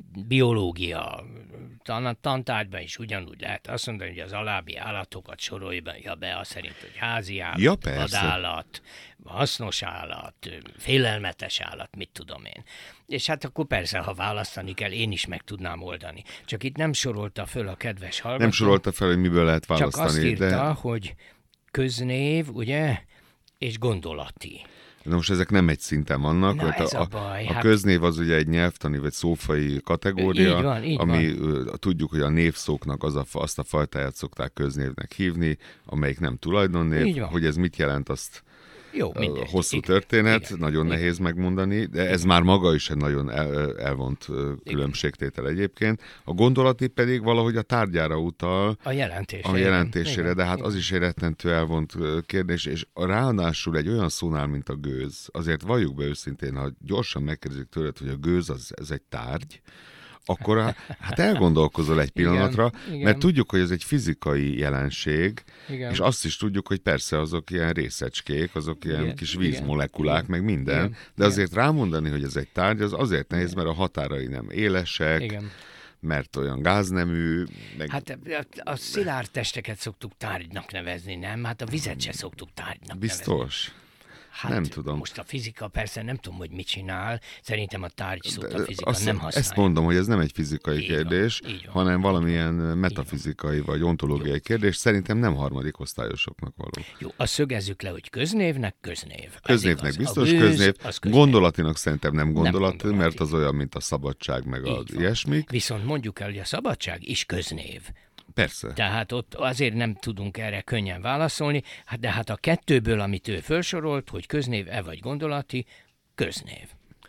biológia tan- tantárgyban is ugyanúgy lehet azt mondani, hogy az alábbi állatokat sorolja be, azt szerint, hogy házi állat, Ja, persze. vadállat, hasznos állat, félelmetes állat, mit tudom én. És hát akkor persze, ha választani kell, én is meg tudnám oldani. Csak itt nem sorolta föl a kedves hallgató. Nem sorolta fel, hogy miből lehet választani. Csak azt írta, de... hogy köznév, ugye, és gondolati. Na most ezek nem egy szinten vannak. Na, ez a, a baj. A Hát... köznév az ugye egy nyelvtani vagy szófai kategória, így van, így ami van. Tudjuk, hogy a névszóknak az a, azt a fajtáját szokták köznévnek hívni, amelyik nem tulajdonnév. Hogy ez mit jelent, azt Jó, mindegy. hosszú igen, történet, igen, nagyon igen. nehéz megmondani, de ez már maga is egy nagyon el, elvont különbségtétel egyébként. A gondolati pedig valahogy a tárgyára utal, a jelentésére, a jelentésére igen, de hát igen. az is egy rettentő elvont kérdés, és ráadásul egy olyan szónál, mint a gőz, azért valljuk be őszintén, ha gyorsan megkérdezik tőled, hogy a gőz az, ez egy tárgy, akkor hát elgondolkozol egy pillanatra, igen, igen. mert tudjuk, hogy ez egy fizikai jelenség, Igen. és azt is tudjuk, hogy persze azok ilyen részecskék, azok ilyen Igen, kis igen, vízmolekulák, igen, meg minden, igen, de igen. azért rámondani, hogy ez egy tárgy, az azért nehéz, mert a határai nem élesek, Igen. mert olyan gáznemű, meg... Hát a, a szilárd testeket szoktuk tárgynak nevezni, nem? Hát a vizet se szoktuk tárgynak nevezni. Biztos? Hát nem tudom. Most a fizika persze nem tudom, hogy mit csinál. Szerintem a tárgy szót a fizika Azt, nem használja. ezt mondom, hogy ez nem egy fizikai Így kérdés, van, így van, hanem így valamilyen metafizikai vagy ontológiai Jó. kérdés. Szerintem nem harmadik osztályosoknak való. Jó, azt szögezzük le, hogy köznévnek köznév. Ez Köznévnek igaz. biztos, A gőz, köznév. az köznév. Gondolatinak szerintem nem gondolat, gondolati. mert az olyan, mint a szabadság, meg az Így van. ilyesmik. Viszont mondjuk el, hogy a szabadság is köznév. Persze. Tehát ott azért nem tudunk erre könnyen válaszolni, hát de hát a kettőből, amit ő felsorolt, hogy köznév-e vagy gondolati, köznév.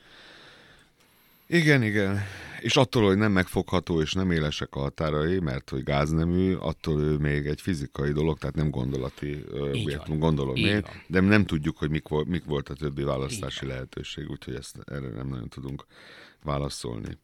Igen, igen. És attól, hogy nem megfogható és nem élesek a határai, mert hogy gáznemű, attól ő még egy fizikai dolog, tehát nem gondolati objektum, gondolom Így én, van. de nem tudjuk, hogy mik, vol- mik volt a többi választási Így van. lehetőség, úgyhogy ezt erre nem nagyon tudunk válaszolni.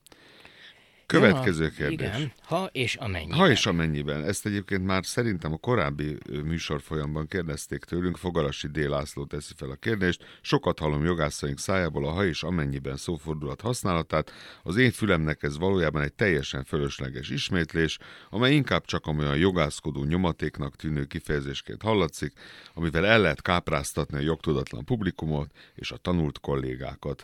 Következő Ja, kérdés. Igen, ha és amennyiben. Ha és amennyiben. Ezt egyébként már szerintem a korábbi ö, műsorfolyamban kérdezték tőlünk, Fogarasi D. László teszi fel a kérdést. Sokat hallom jogászaink szájából a ha és amennyiben szófordulat használatát. Az én fülemnek ez valójában egy teljesen fölösleges ismétlés, amely inkább csak olyan jogászkodó nyomatéknak tűnő kifejezésként hallatszik, amivel el lehet kápráztatni a jogtudatlan publikumot és a tanult kollégákat.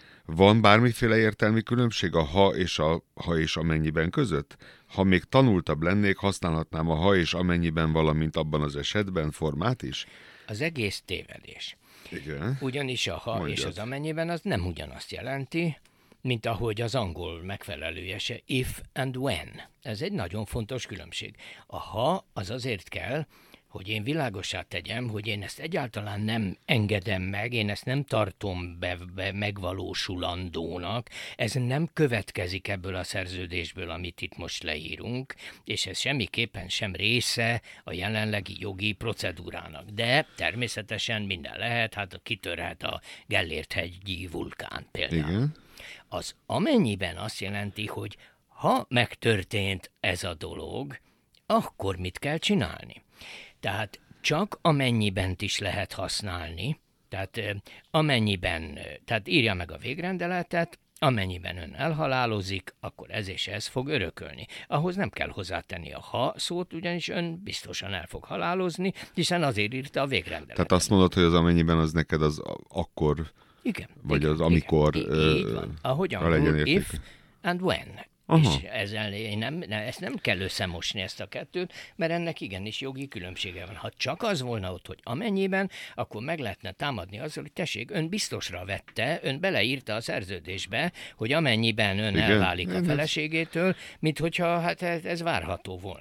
Van bármiféle értelmi különbség a ha és a ha és amennyiben között? Ha még tanultabb lennék, használhatnám a ha és amennyiben, valamint abban az esetben formát is? Az egész tévedés. Igen. Ugyanis a ha Mondjad. és az amennyiben az nem ugyanazt jelenti, mint ahogy az angol megfelelője se, if and when. Ez egy nagyon fontos különbség. A ha az azért kell, hogy én világossá tegyem, hogy én ezt egyáltalán nem engedem meg, én ezt nem tartom be, be megvalósulandónak, ez nem következik ebből a szerződésből, amit itt most leírunk, és ez semmiképpen sem része a jelenlegi jogi procedúrának. De természetesen minden lehet, hát kitörhet a Gellért-hegyi vulkán például. Igen. Az amennyiben azt jelenti, hogy ha megtörtént ez a dolog, akkor mit kell csinálni? Tehát csak amennyiben is lehet használni, tehát eh, amennyiben, eh, tehát írja meg a végrendeletet, amennyiben ön elhalálozik, akkor ez és ez fog örökölni. Ahhoz nem kell hozzátenni a ha szót, ugyanis ön biztosan el fog halálozni, hiszen azért írta a végrendeletet. Tehát azt mondod, hogy az amennyiben az neked az akkor, Igen. vagy igen, az amikor igen, ö, így van. Ahogy a legyen angolul, értéke. if and when. Aha. És ezzel én nem, ne, ezt nem kell összemosni ezt a kettőt, mert ennek igenis jogi különbsége van. Ha csak az volna ott, hogy amennyiben, akkor meg lehetne támadni azzal, hogy tessék, ön biztosra vette, ön beleírta a szerződésbe, hogy amennyiben ön Igen. elválik a Igen. feleségétől, mint hogyha hát ez, ez várható volna.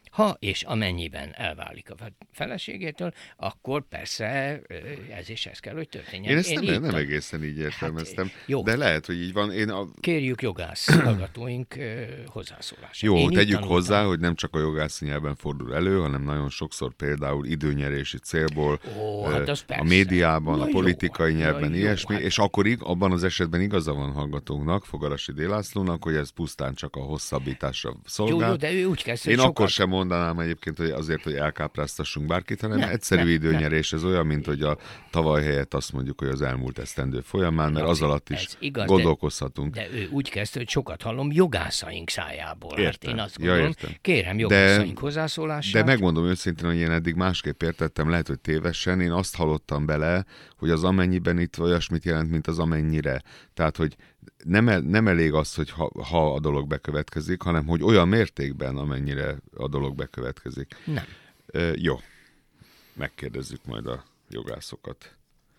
Ha és amennyiben elválik a feleségétől, akkor persze ez és ez kell, hogy történjen. Én ezt Én nem, nem a... egészen így értelmeztem, hát, jó. De lehet, hogy így van. Én a... Kérjük jogász hallgatóink hozzászólását. Jó, Én tegyük hozzá, hogy nem csak a jogászi nyelven fordul elő, hanem nagyon sokszor például időnyerési célból Ó, hát a médiában, na a politikai jó, nyelven na ilyesmi, jó, hát... és akkor abban az esetben igaza van hallgatónknak, Fogarasi Délászlónak, hogy ez pusztán csak a hosszabbításra szolgál. Jó, jó, de ő úgy kezd, Én sokat... akkor sem mondanám egyébként, hogy azért, hogy elkápráztassunk bárkit, hanem nem, egyszerű nem, időnyerés. Ez olyan, mint hogy a tavaly helyett azt mondjuk, hogy az elmúlt esztendő folyamán, mert az alatt is igaz, gondolkozhatunk. De, de ő úgy kezdte, hogy sokat hallom jogászaink szájából. Értem. Hát én azt gondolom, ja, értem. Kérem jogászaink de, hozzászólását. De megmondom őszintén, hogy én eddig másképp értettem, lehet, hogy tévesen. Én azt hallottam bele, hogy az amennyiben itt olyasmit jelent, mint az amennyire. Tehát, hogy nem, nem elég az, hogy ha, ha a dolog bekövetkezik, hanem hogy olyan mértékben, amennyire a dolog bekövetkezik. Nem. E, jó. Megkérdezzük majd a jogászokat.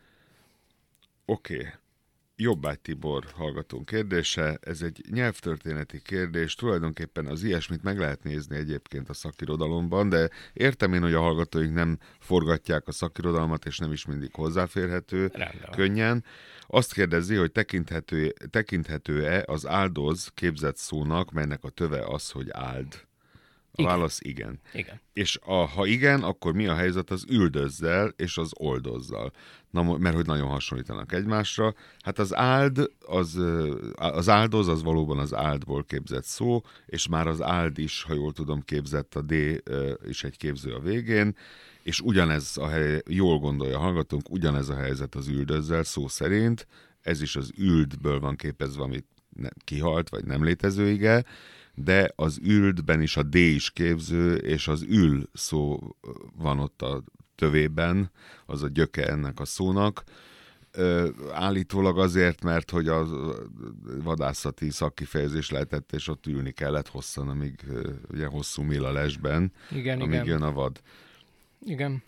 Oké. Okay. Jobbágy Tibor hallgatónk kérdése. Ez egy nyelvtörténeti kérdés. Tulajdonképpen az ilyesmit meg lehet nézni egyébként a szakirodalomban, de értem én, hogy a hallgatóink nem forgatják a szakirodalmat, és nem is mindig hozzáférhető Rendben. könnyen. Azt kérdezi, hogy tekinthető, tekinthető-e az áldoz képzett szónak, melynek a töve az, hogy áld. A igen. válasz igen. igen. És a, ha igen, akkor mi a helyzet az üldözzel és az oldozzal? Na, mert hogy nagyon hasonlítanak egymásra. Hát az áld, az, az áldoz, az valóban az áldból képzett szó, és már az áld is, ha jól tudom, képzett, a D is egy képző a végén, és ugyanez a hely, jól gondolja a hallgatónk, ugyanez a helyzet az üldözzel szó szerint, ez is az üldből van képezve, amit nem, kihalt, vagy nem létező ige, de az üldben is a D is képző, és az ül szó van ott a tövében, az a gyöke ennek a szónak. Ö, állítólag azért, mert hogy a vadászati szakkifejezés lehetett, és ott ülni kellett hosszan, amíg ugye hosszú mil a lesben, igen, amíg igen. jön a vad. Igen.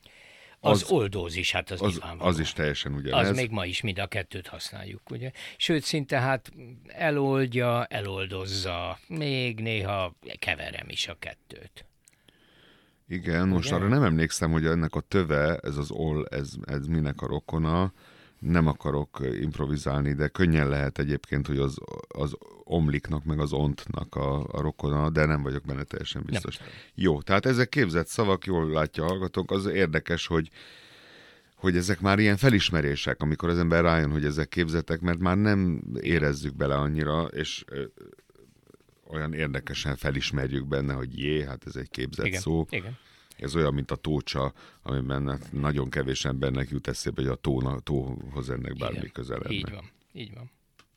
Az, az oldóz is, hát az, az, az is teljesen ugyanez. Az még ma is mind a kettőt használjuk, ugye? Sőt, szinte hát eloldja, eloldozza, még néha keverem is a kettőt. Igen, ugye? Most arra nem emlékszem, hogy ennek a töve, ez az ol, ez, ez minek a rokona, nem akarok improvizálni, de könnyen lehet egyébként, hogy az, az omliknak, meg az ontnak a, a rokona, de nem vagyok benne teljesen biztos. Nem. Jó, tehát ezek képzett szavak, jól látja a hallgatók, az érdekes, hogy, hogy ezek már ilyen felismerések, amikor az ember rájön, hogy ezek képzettek, mert már nem érezzük bele annyira, és ö, olyan érdekesen felismerjük benne, hogy jé, hát ez egy képzett igen, szó. Igen. Ez olyan, mint a tócsa, amiben nagyon kevés embernek jut eszébe, hogy a tóna, tóhoz ennek bármi igen, köze lenne. Így van, így van.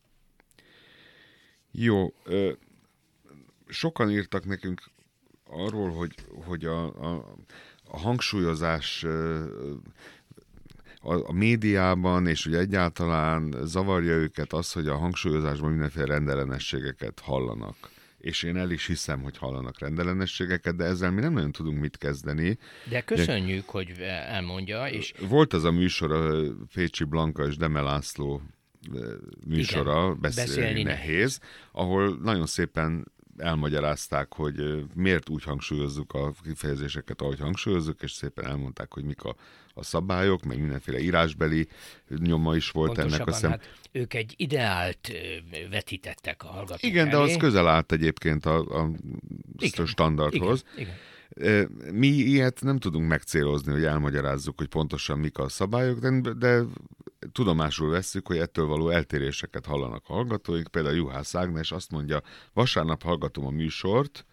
Jó, ö, sokan írtak nekünk arról, hogy, hogy a, a, a hangsúlyozás ö, a, a médiában, és ugye egyáltalán zavarja őket az, hogy a hangsúlyozásban mindenféle rendellenességeket hallanak. És én el is hiszem, hogy hallanak rendellenességeket, de ezzel mi nem nagyon tudunk mit kezdeni. De köszönjük, de... hogy elmondja. És... Volt az a műsor, a Pécsi Blanka és Deme László műsora, igen, beszélni, beszélni nehéz, ahol nagyon szépen elmagyarázták, hogy miért úgy hangsúlyozzuk a kifejezéseket, ahogy hangsúlyozzuk, és szépen elmondták, hogy mik a, a szabályok, meg mindenféle írásbeli nyoma is volt pontosabban, ennek a szem... hát ők egy ideált vetítettek a hallgatók igen, elé. De az közel állt egyébként a, a, igen, a standardhoz. Igen, igen. Mi ilyet nem tudunk megcélozni, hogy elmagyarázzuk, hogy pontosan mik a szabályok, de, de tudomásul vesszük, hogy ettől való eltéréseket hallanak a hallgatóink. Például Juhász Ágnes azt mondja, vasárnap hallgatom a műsort,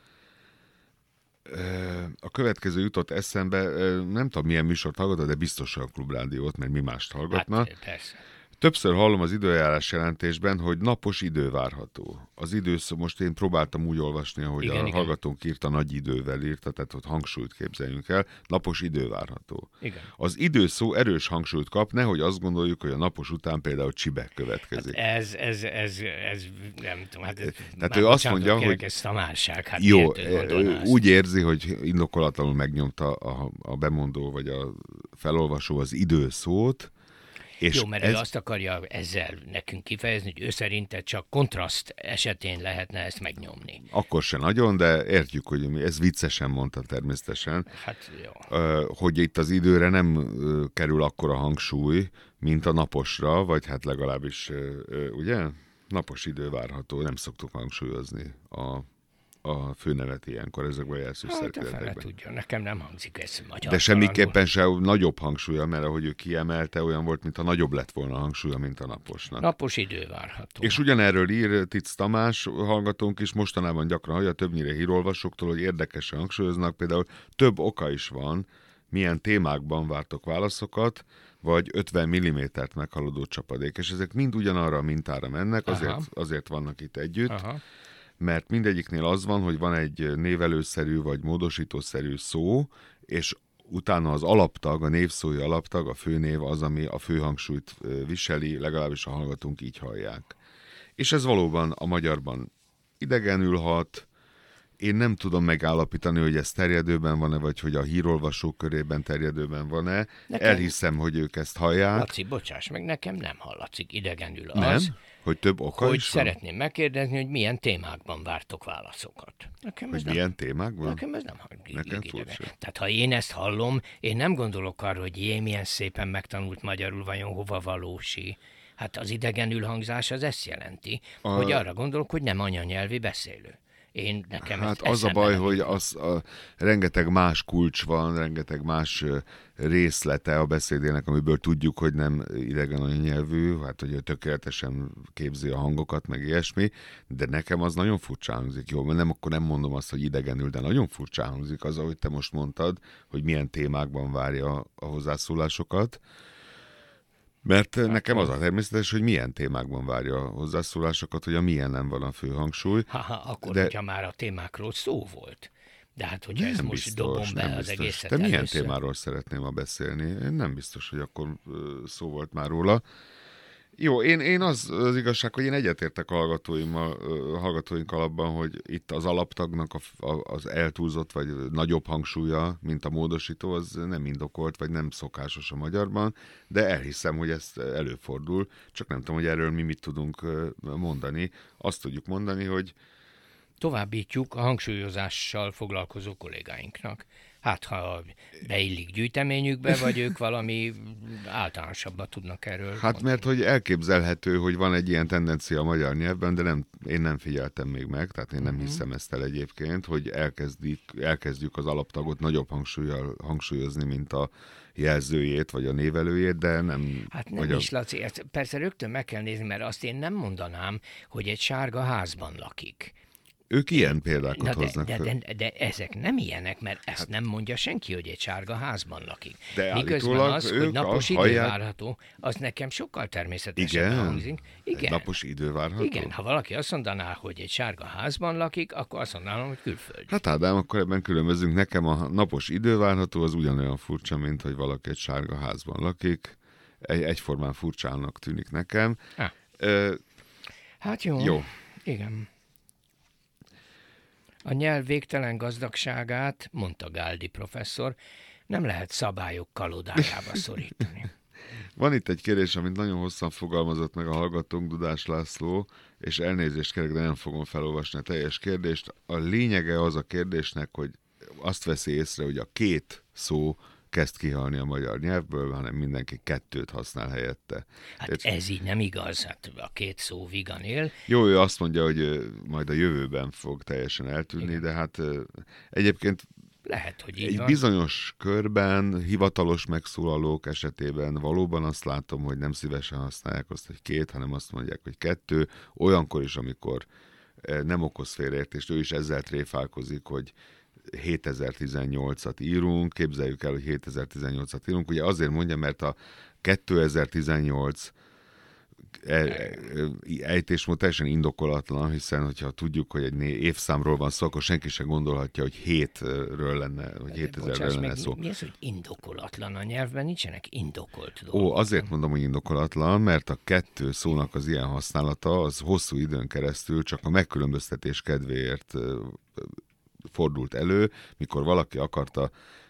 a következő jutott eszembe, nem tudom milyen műsort hallgatod, de biztosan a Klubrádiót, mert mi mást hallgatna. Hát, persze. Többször hallom az időjárás jelentésben, hogy napos idő várható. Az időszó, most én próbáltam úgy olvasni, ahogy igen, a igen. hallgatónk írta, nagy idővel írta, tehát hogy hangsúlyt képzeljünk el, napos idő várható. Igen. Az időszó erős hangsúlyt kap, nehogy azt gondoljuk, hogy a napos után például csibe következik. Hát ez, ez, ez, ez, nem tudom, hát ez tehát ő azt mondja, hogy ez szamárság, hát jó, úgy érzi, hogy indokolatlanul megnyomta a, a bemondó vagy a felolvasó az időszót, És jó, mert ez... azt akarja ezzel nekünk kifejezni, hogy ő szerinte csak kontraszt esetén lehetne ezt megnyomni. Akkor se nagyon, de értjük, hogy mi, ez viccesen mondta természetesen, hát, jó. hogy itt az időre nem kerül akkora hangsúly, mint a naposra, vagy hát legalábbis, ugye, napos idő várható, nem szoktuk hangsúlyozni a a főnevet ilyenkor ezekben a jelszűs hát, szerkezetekben. tudja, nekem nem hangzik ez magyar. De semmiképpen se nagyobb hangsúlya, mert ahogy ő kiemelte, olyan volt, mintha nagyobb lett volna a hangsúlya, mint a naposnak. Napos idő várható. És ugyanerről ír Tic Tamás hallgatónk is, mostanában gyakran hallja, többnyire hírolvasóktól, hogy érdekesen hangsúlyoznak, például több oka is van, milyen témákban vártok válaszokat, vagy ötven millimétert meghaladó csapadék, és ezek mind ugyanarra a mintára mennek, azért, azért vannak itt együtt. Aha. Mert mindegyiknél az van, hogy van egy névelőszerű vagy módosítószerű szó, és utána az alaptag, a névszói alaptag, a főnév az, ami a főhangsúlyt viseli, legalábbis a hallgatónk így hallják. És ez valóban a magyarban idegenül hat. Én nem tudom megállapítani, hogy ez terjedőben van-e, vagy hogy a hírolvasók körében terjedőben van-e. Nekem... Elhiszem, hogy ők ezt hallják. Laci, bocsáss meg, nekem nem hallatszik idegenül az. Nem? Hogy több oka hogy is van? Szeretném megkérdezni, hogy milyen témákban vártok válaszokat. Nekem hogy milyen nem, témákban? Nekem ez nem hangzik. Nekem furcsa. Tehát ha én ezt hallom, én nem gondolok arra, hogy jé, milyen szépen megtanult magyarul, vajon hova valósi. Hát az idegenül hangzás az ezt jelenti, a... hogy arra gondolok, hogy nem anyanyelvi beszélő. Én nekem hát az a baj, hogy az, a, rengeteg más kulcs van, rengeteg más részlete a beszédének, amiből tudjuk, hogy nem idegen anyanyelvű, hát hogy ő tökéletesen képzi a hangokat, meg ilyesmi, de nekem az nagyon furcsán hangzik. Jó, mert nem, akkor nem mondom azt, hogy idegenül, de nagyon furcsán hangzik az, ahogy te most mondtad, hogy milyen témákban várja a hozzászólásokat. Mert hát, nekem az a természetes, hogy milyen témákban várja a hozzászólásokat, hogy a milyen nem van a főhangsúly. Ha-ha, akkor, de... hogyha már a témákról szó volt. De hát, hogyha ez most biztos, dobom be az biztos. Egészet Te milyen először... témáról szeretném ma beszélni? Én nem biztos, hogy akkor szó volt már róla. Jó, én, én az, az igazság, hogy én egyetértek a hallgatóimmal, a hallgatóinkkal abban, hogy itt az alaptagnak a, a, az eltúlzott, vagy nagyobb hangsúlya, mint a módosító, az nem indokolt, vagy nem szokásos a magyarban, de elhiszem, hogy ez előfordul, csak nem tudom, hogy erről mi mit tudunk mondani. Azt tudjuk mondani, hogy továbbítjuk a hangsúlyozással foglalkozó kollégáinknak. Hát, ha beillik gyűjteményükbe, vagy ők valami általánosabbat tudnak erről Hát mondani. Mert hogy elképzelhető, hogy van egy ilyen tendencia a magyar nyelvben, de nem, én nem figyeltem még meg, tehát én nem uh-huh. hiszem ezt el egyébként, hogy elkezdik, elkezdjük az alaptagot nagyobb hangsúlyjal hangsúlyozni, mint a jelzőjét, vagy a névelőjét, de nem... Hát nem is, a... Laci, ezt persze rögtön meg kell nézni, mert azt én nem mondanám, hogy egy sárga házban lakik. Ők ilyen példákat Na de, hoznak de, föl. De, de, de ezek nem ilyenek, mert ezt hát, nem mondja senki, hogy egy sárga házban lakik. De miközben az, hogy napos idő hallják... várható, az nekem sokkal természetesebben hangzik. Igen. Egy napos idő várható? Igen, ha valaki azt mondaná, hogy egy sárga házban lakik, akkor azt mondanám, hogy külföldi. Hát Ádám, akkor ebben különbözünk. Nekem a napos idő várható az ugyanolyan furcsa, mint hogy valaki egy sárga házban lakik. Egy, egyformán furcsának tűnik nekem. Ah. Ö... Hát jó. Jó. Igen. A nyelv végtelen gazdagságát, mondta Gáldi professzor, nem lehet szabályok kalodájába szorítani. Van itt egy kérdés, amit nagyon hosszan fogalmazott meg a hallgatónk, Dudás László, és elnézést kérek, de nem fogom felolvasni a teljes kérdést. A lényege az a kérdésnek, hogy azt veszi észre, hogy a két szó kezd kihalni a magyar nyelvből, hanem mindenki kettőt használ helyette. Hát ez, ez így nem igaz, hát a két szó vigan él. Jó, ő azt mondja, hogy majd a jövőben fog teljesen eltűnni, igen. De hát egyébként lehet, hogy így egy van. Bizonyos körben, hivatalos megszólalók esetében valóban azt látom, hogy nem szívesen használják azt, hogy két, hanem azt mondják, hogy kettő. Olyankor is, amikor nem okoz félreértést, ő is ezzel tréfálkozik, hogy hétezer-tizennyolcat írunk, képzeljük el, hogy hétezer-tizennyolcat írunk, ugye azért mondja, mert a kétezer-tizennyolc ejtésmód teljesen indokolatlan, hiszen hogyha tudjuk, hogy egy évszámról van szó, akkor senki sem gondolhatja, hogy hétről lenne, vagy hétezerről lenne szó. Mi az, hogy indokolatlan? A nyelvben nincsenek indokolt dolgok. Ó, azért mondom, hogy indokolatlan, mert a kettő szónak az ilyen használata, az hosszú időn keresztül csak a megkülönböztetés kedvéért fordult elő, mikor valaki akarta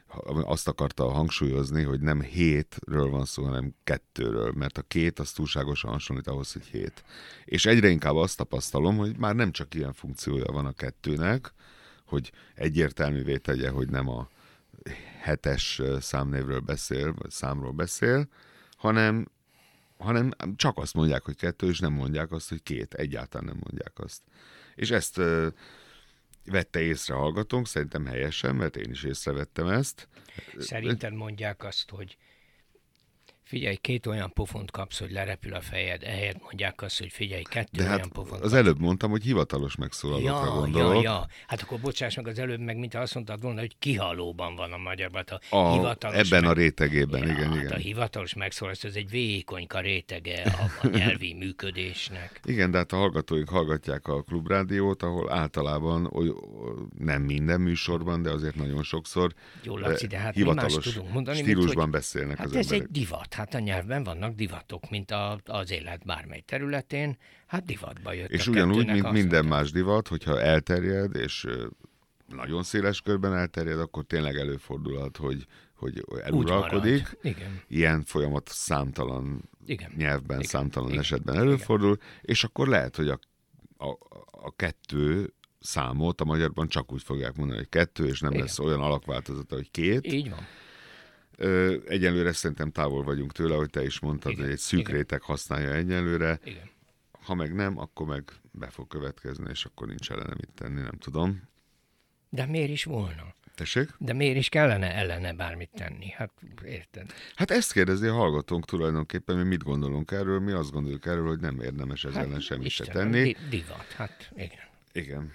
azt akarta hangsúlyozni, hogy nem hétről van szó, hanem kettőről, mert a két az túlságosan hasonlít ahhoz, hogy hét. És egyre inkább azt tapasztalom, hogy már nem csak ilyen funkciója van a kettőnek, hogy egyértelművé tegye, hogy nem a hetes számnévről beszél, vagy számról beszél, hanem, hanem csak azt mondják, hogy kettő, és nem mondják azt, hogy két. Egyáltalán nem mondják azt. És ezt uh, vette észre hallgatónk, szerintem helyesen, mert én is észrevettem ezt. Szerinted mondják azt, hogy figyelj, két olyan pofont kapsz, hogy lerepül a fejed, ehelyett mondják azt, hogy figyelj, kettő De olyan hát pofont az kapsz. előbb mondtam, hogy hivatalos megszólalókra Ja, gondolok. ja, ja. Hát akkor bocsáss meg, az előbb meg, mint azt mondtad volna, hogy kihalóban van a magyarban. A A, hivatalos ebben meg... a rétegében, ja, igen, hát igen. a hivatalos megszólalás, ez egy vékonyka rétege a, a nyelvi működésnek. Igen, de hát a hallgatóink hallgatják a Klubrádiót, ahol általában oly, nem minden műsorban, de azért nagyon sokszor Jó, Laci, de hát hivatalos mi más tudunk mondani, stílusban mint, hogy, beszélnek hát az ez emberek. egy divat. Hát a nyelvben vannak divatok, mint a, az élet bármely területén. Hát divatba jött És a ugyanúgy, kettőnek mint minden használat. más divat, hogyha elterjed, és ö, nagyon széles körben elterjed, akkor tényleg előfordulhat, hogy, hogy eluralkodik. marad. Igen. Ilyen folyamat számtalan Igen. nyelvben, Igen. számtalan Igen. esetben Igen. előfordul, és akkor lehet, hogy a, a, a kettő számot a magyarban csak úgy fogják mondani, hogy kettő, és nem Igen. lesz olyan alakváltozata, hogy két. Így van. Ö, Egyelőre szerintem távol vagyunk tőle, hogy te is mondtad, Igen. hogy egy szűk Igen. réteg használja egyelőre. Igen. Ha meg nem, akkor meg be fog következni, és akkor nincs ellene mit tenni, nem tudom. De miért is volna? Tessék? De miért is kellene ellene bármit tenni? Hát érted? Hát ezt kérdezi a hallgatónk tulajdonképpen, mi mit gondolunk erről, mi azt gondoljuk erről, hogy nem érdemes ezzel ellen semmit se Istenem, tenni. di- divat, hát igen. Igen.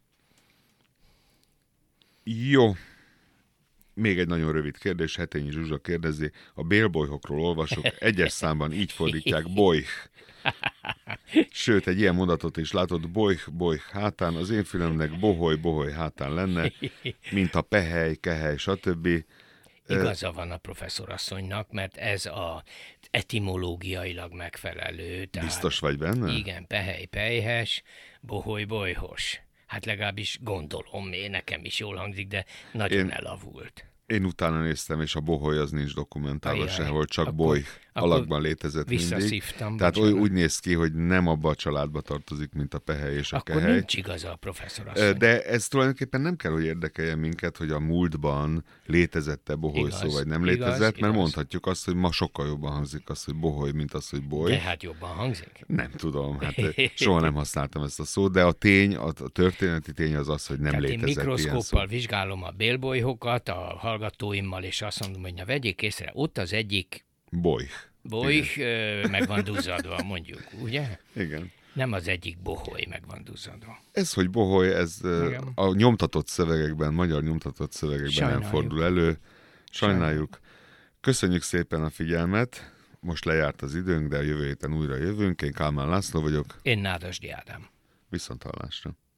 Jó. Még egy nagyon rövid kérdés, Hetényi Zsuzsa kérdezi, a bélbolyhokról olvasok, egyes számban így fordítják, bolyh. Sőt, egy ilyen mondatot is látott, bolyh, bolyh hátán, az én fülemnek boholy, boholy hátán lenne, mint a pehely, kehely, stb. Igaza van a professzorasszonynak, mert ez a etimológiailag megfelelő. Tehát, Biztos vagy benne? Igen, pehely, pejhes, boholy, bolyhos. Hát legalábbis gondolom, én nekem is jól hangzik, de nagyon Én- elavult. Én utána néztem, és a boholy az nincs dokumentálva Ajaj, sehol, csak akkor- boly akkor alakban létezett mindig. visszaszívtam, Tehát oly, bocsánat. úgy néz ki, hogy nem abba a családba tartozik, mint a pehely és a Akkor kehely. nincs igaza a professzorasszony. De ez tulajdonképpen nem kell, hogy érdekeljen minket, hogy a múltban létezett-e boholy Igaz, szó, vagy nem igaz, létezett, mert igaz. mondhatjuk azt, hogy ma sokkal jobban hangzik az, hogy boholy, mint az, hogy boly. De hát jobban hangzik. Nem tudom, hát soha nem használtam ezt a szót, de a tény, a történeti tény az az, hogy nem Tehát én létezett ilyen szó. mikroszkóppal vizsgálom a bélbolyhokat a hallgatóimmal, és azt mondom, hogy na vegyék észre, ott az egyik Boly. boly ö, meg van duzzadva, mondjuk, ugye? Igen. Nem az egyik boholy meg van duzzadva. Ez, hogy boholy, ez ö, Igen. a nyomtatott szövegekben, magyar nyomtatott szövegekben Sajnáljuk. nem fordul elő. Sajnáljuk. Köszönjük szépen a figyelmet. Most lejárt az időnk, de a jövő héten újra jövünk. Én Kálmán László vagyok. Én Nádasdy Ádám. Viszonthallásra.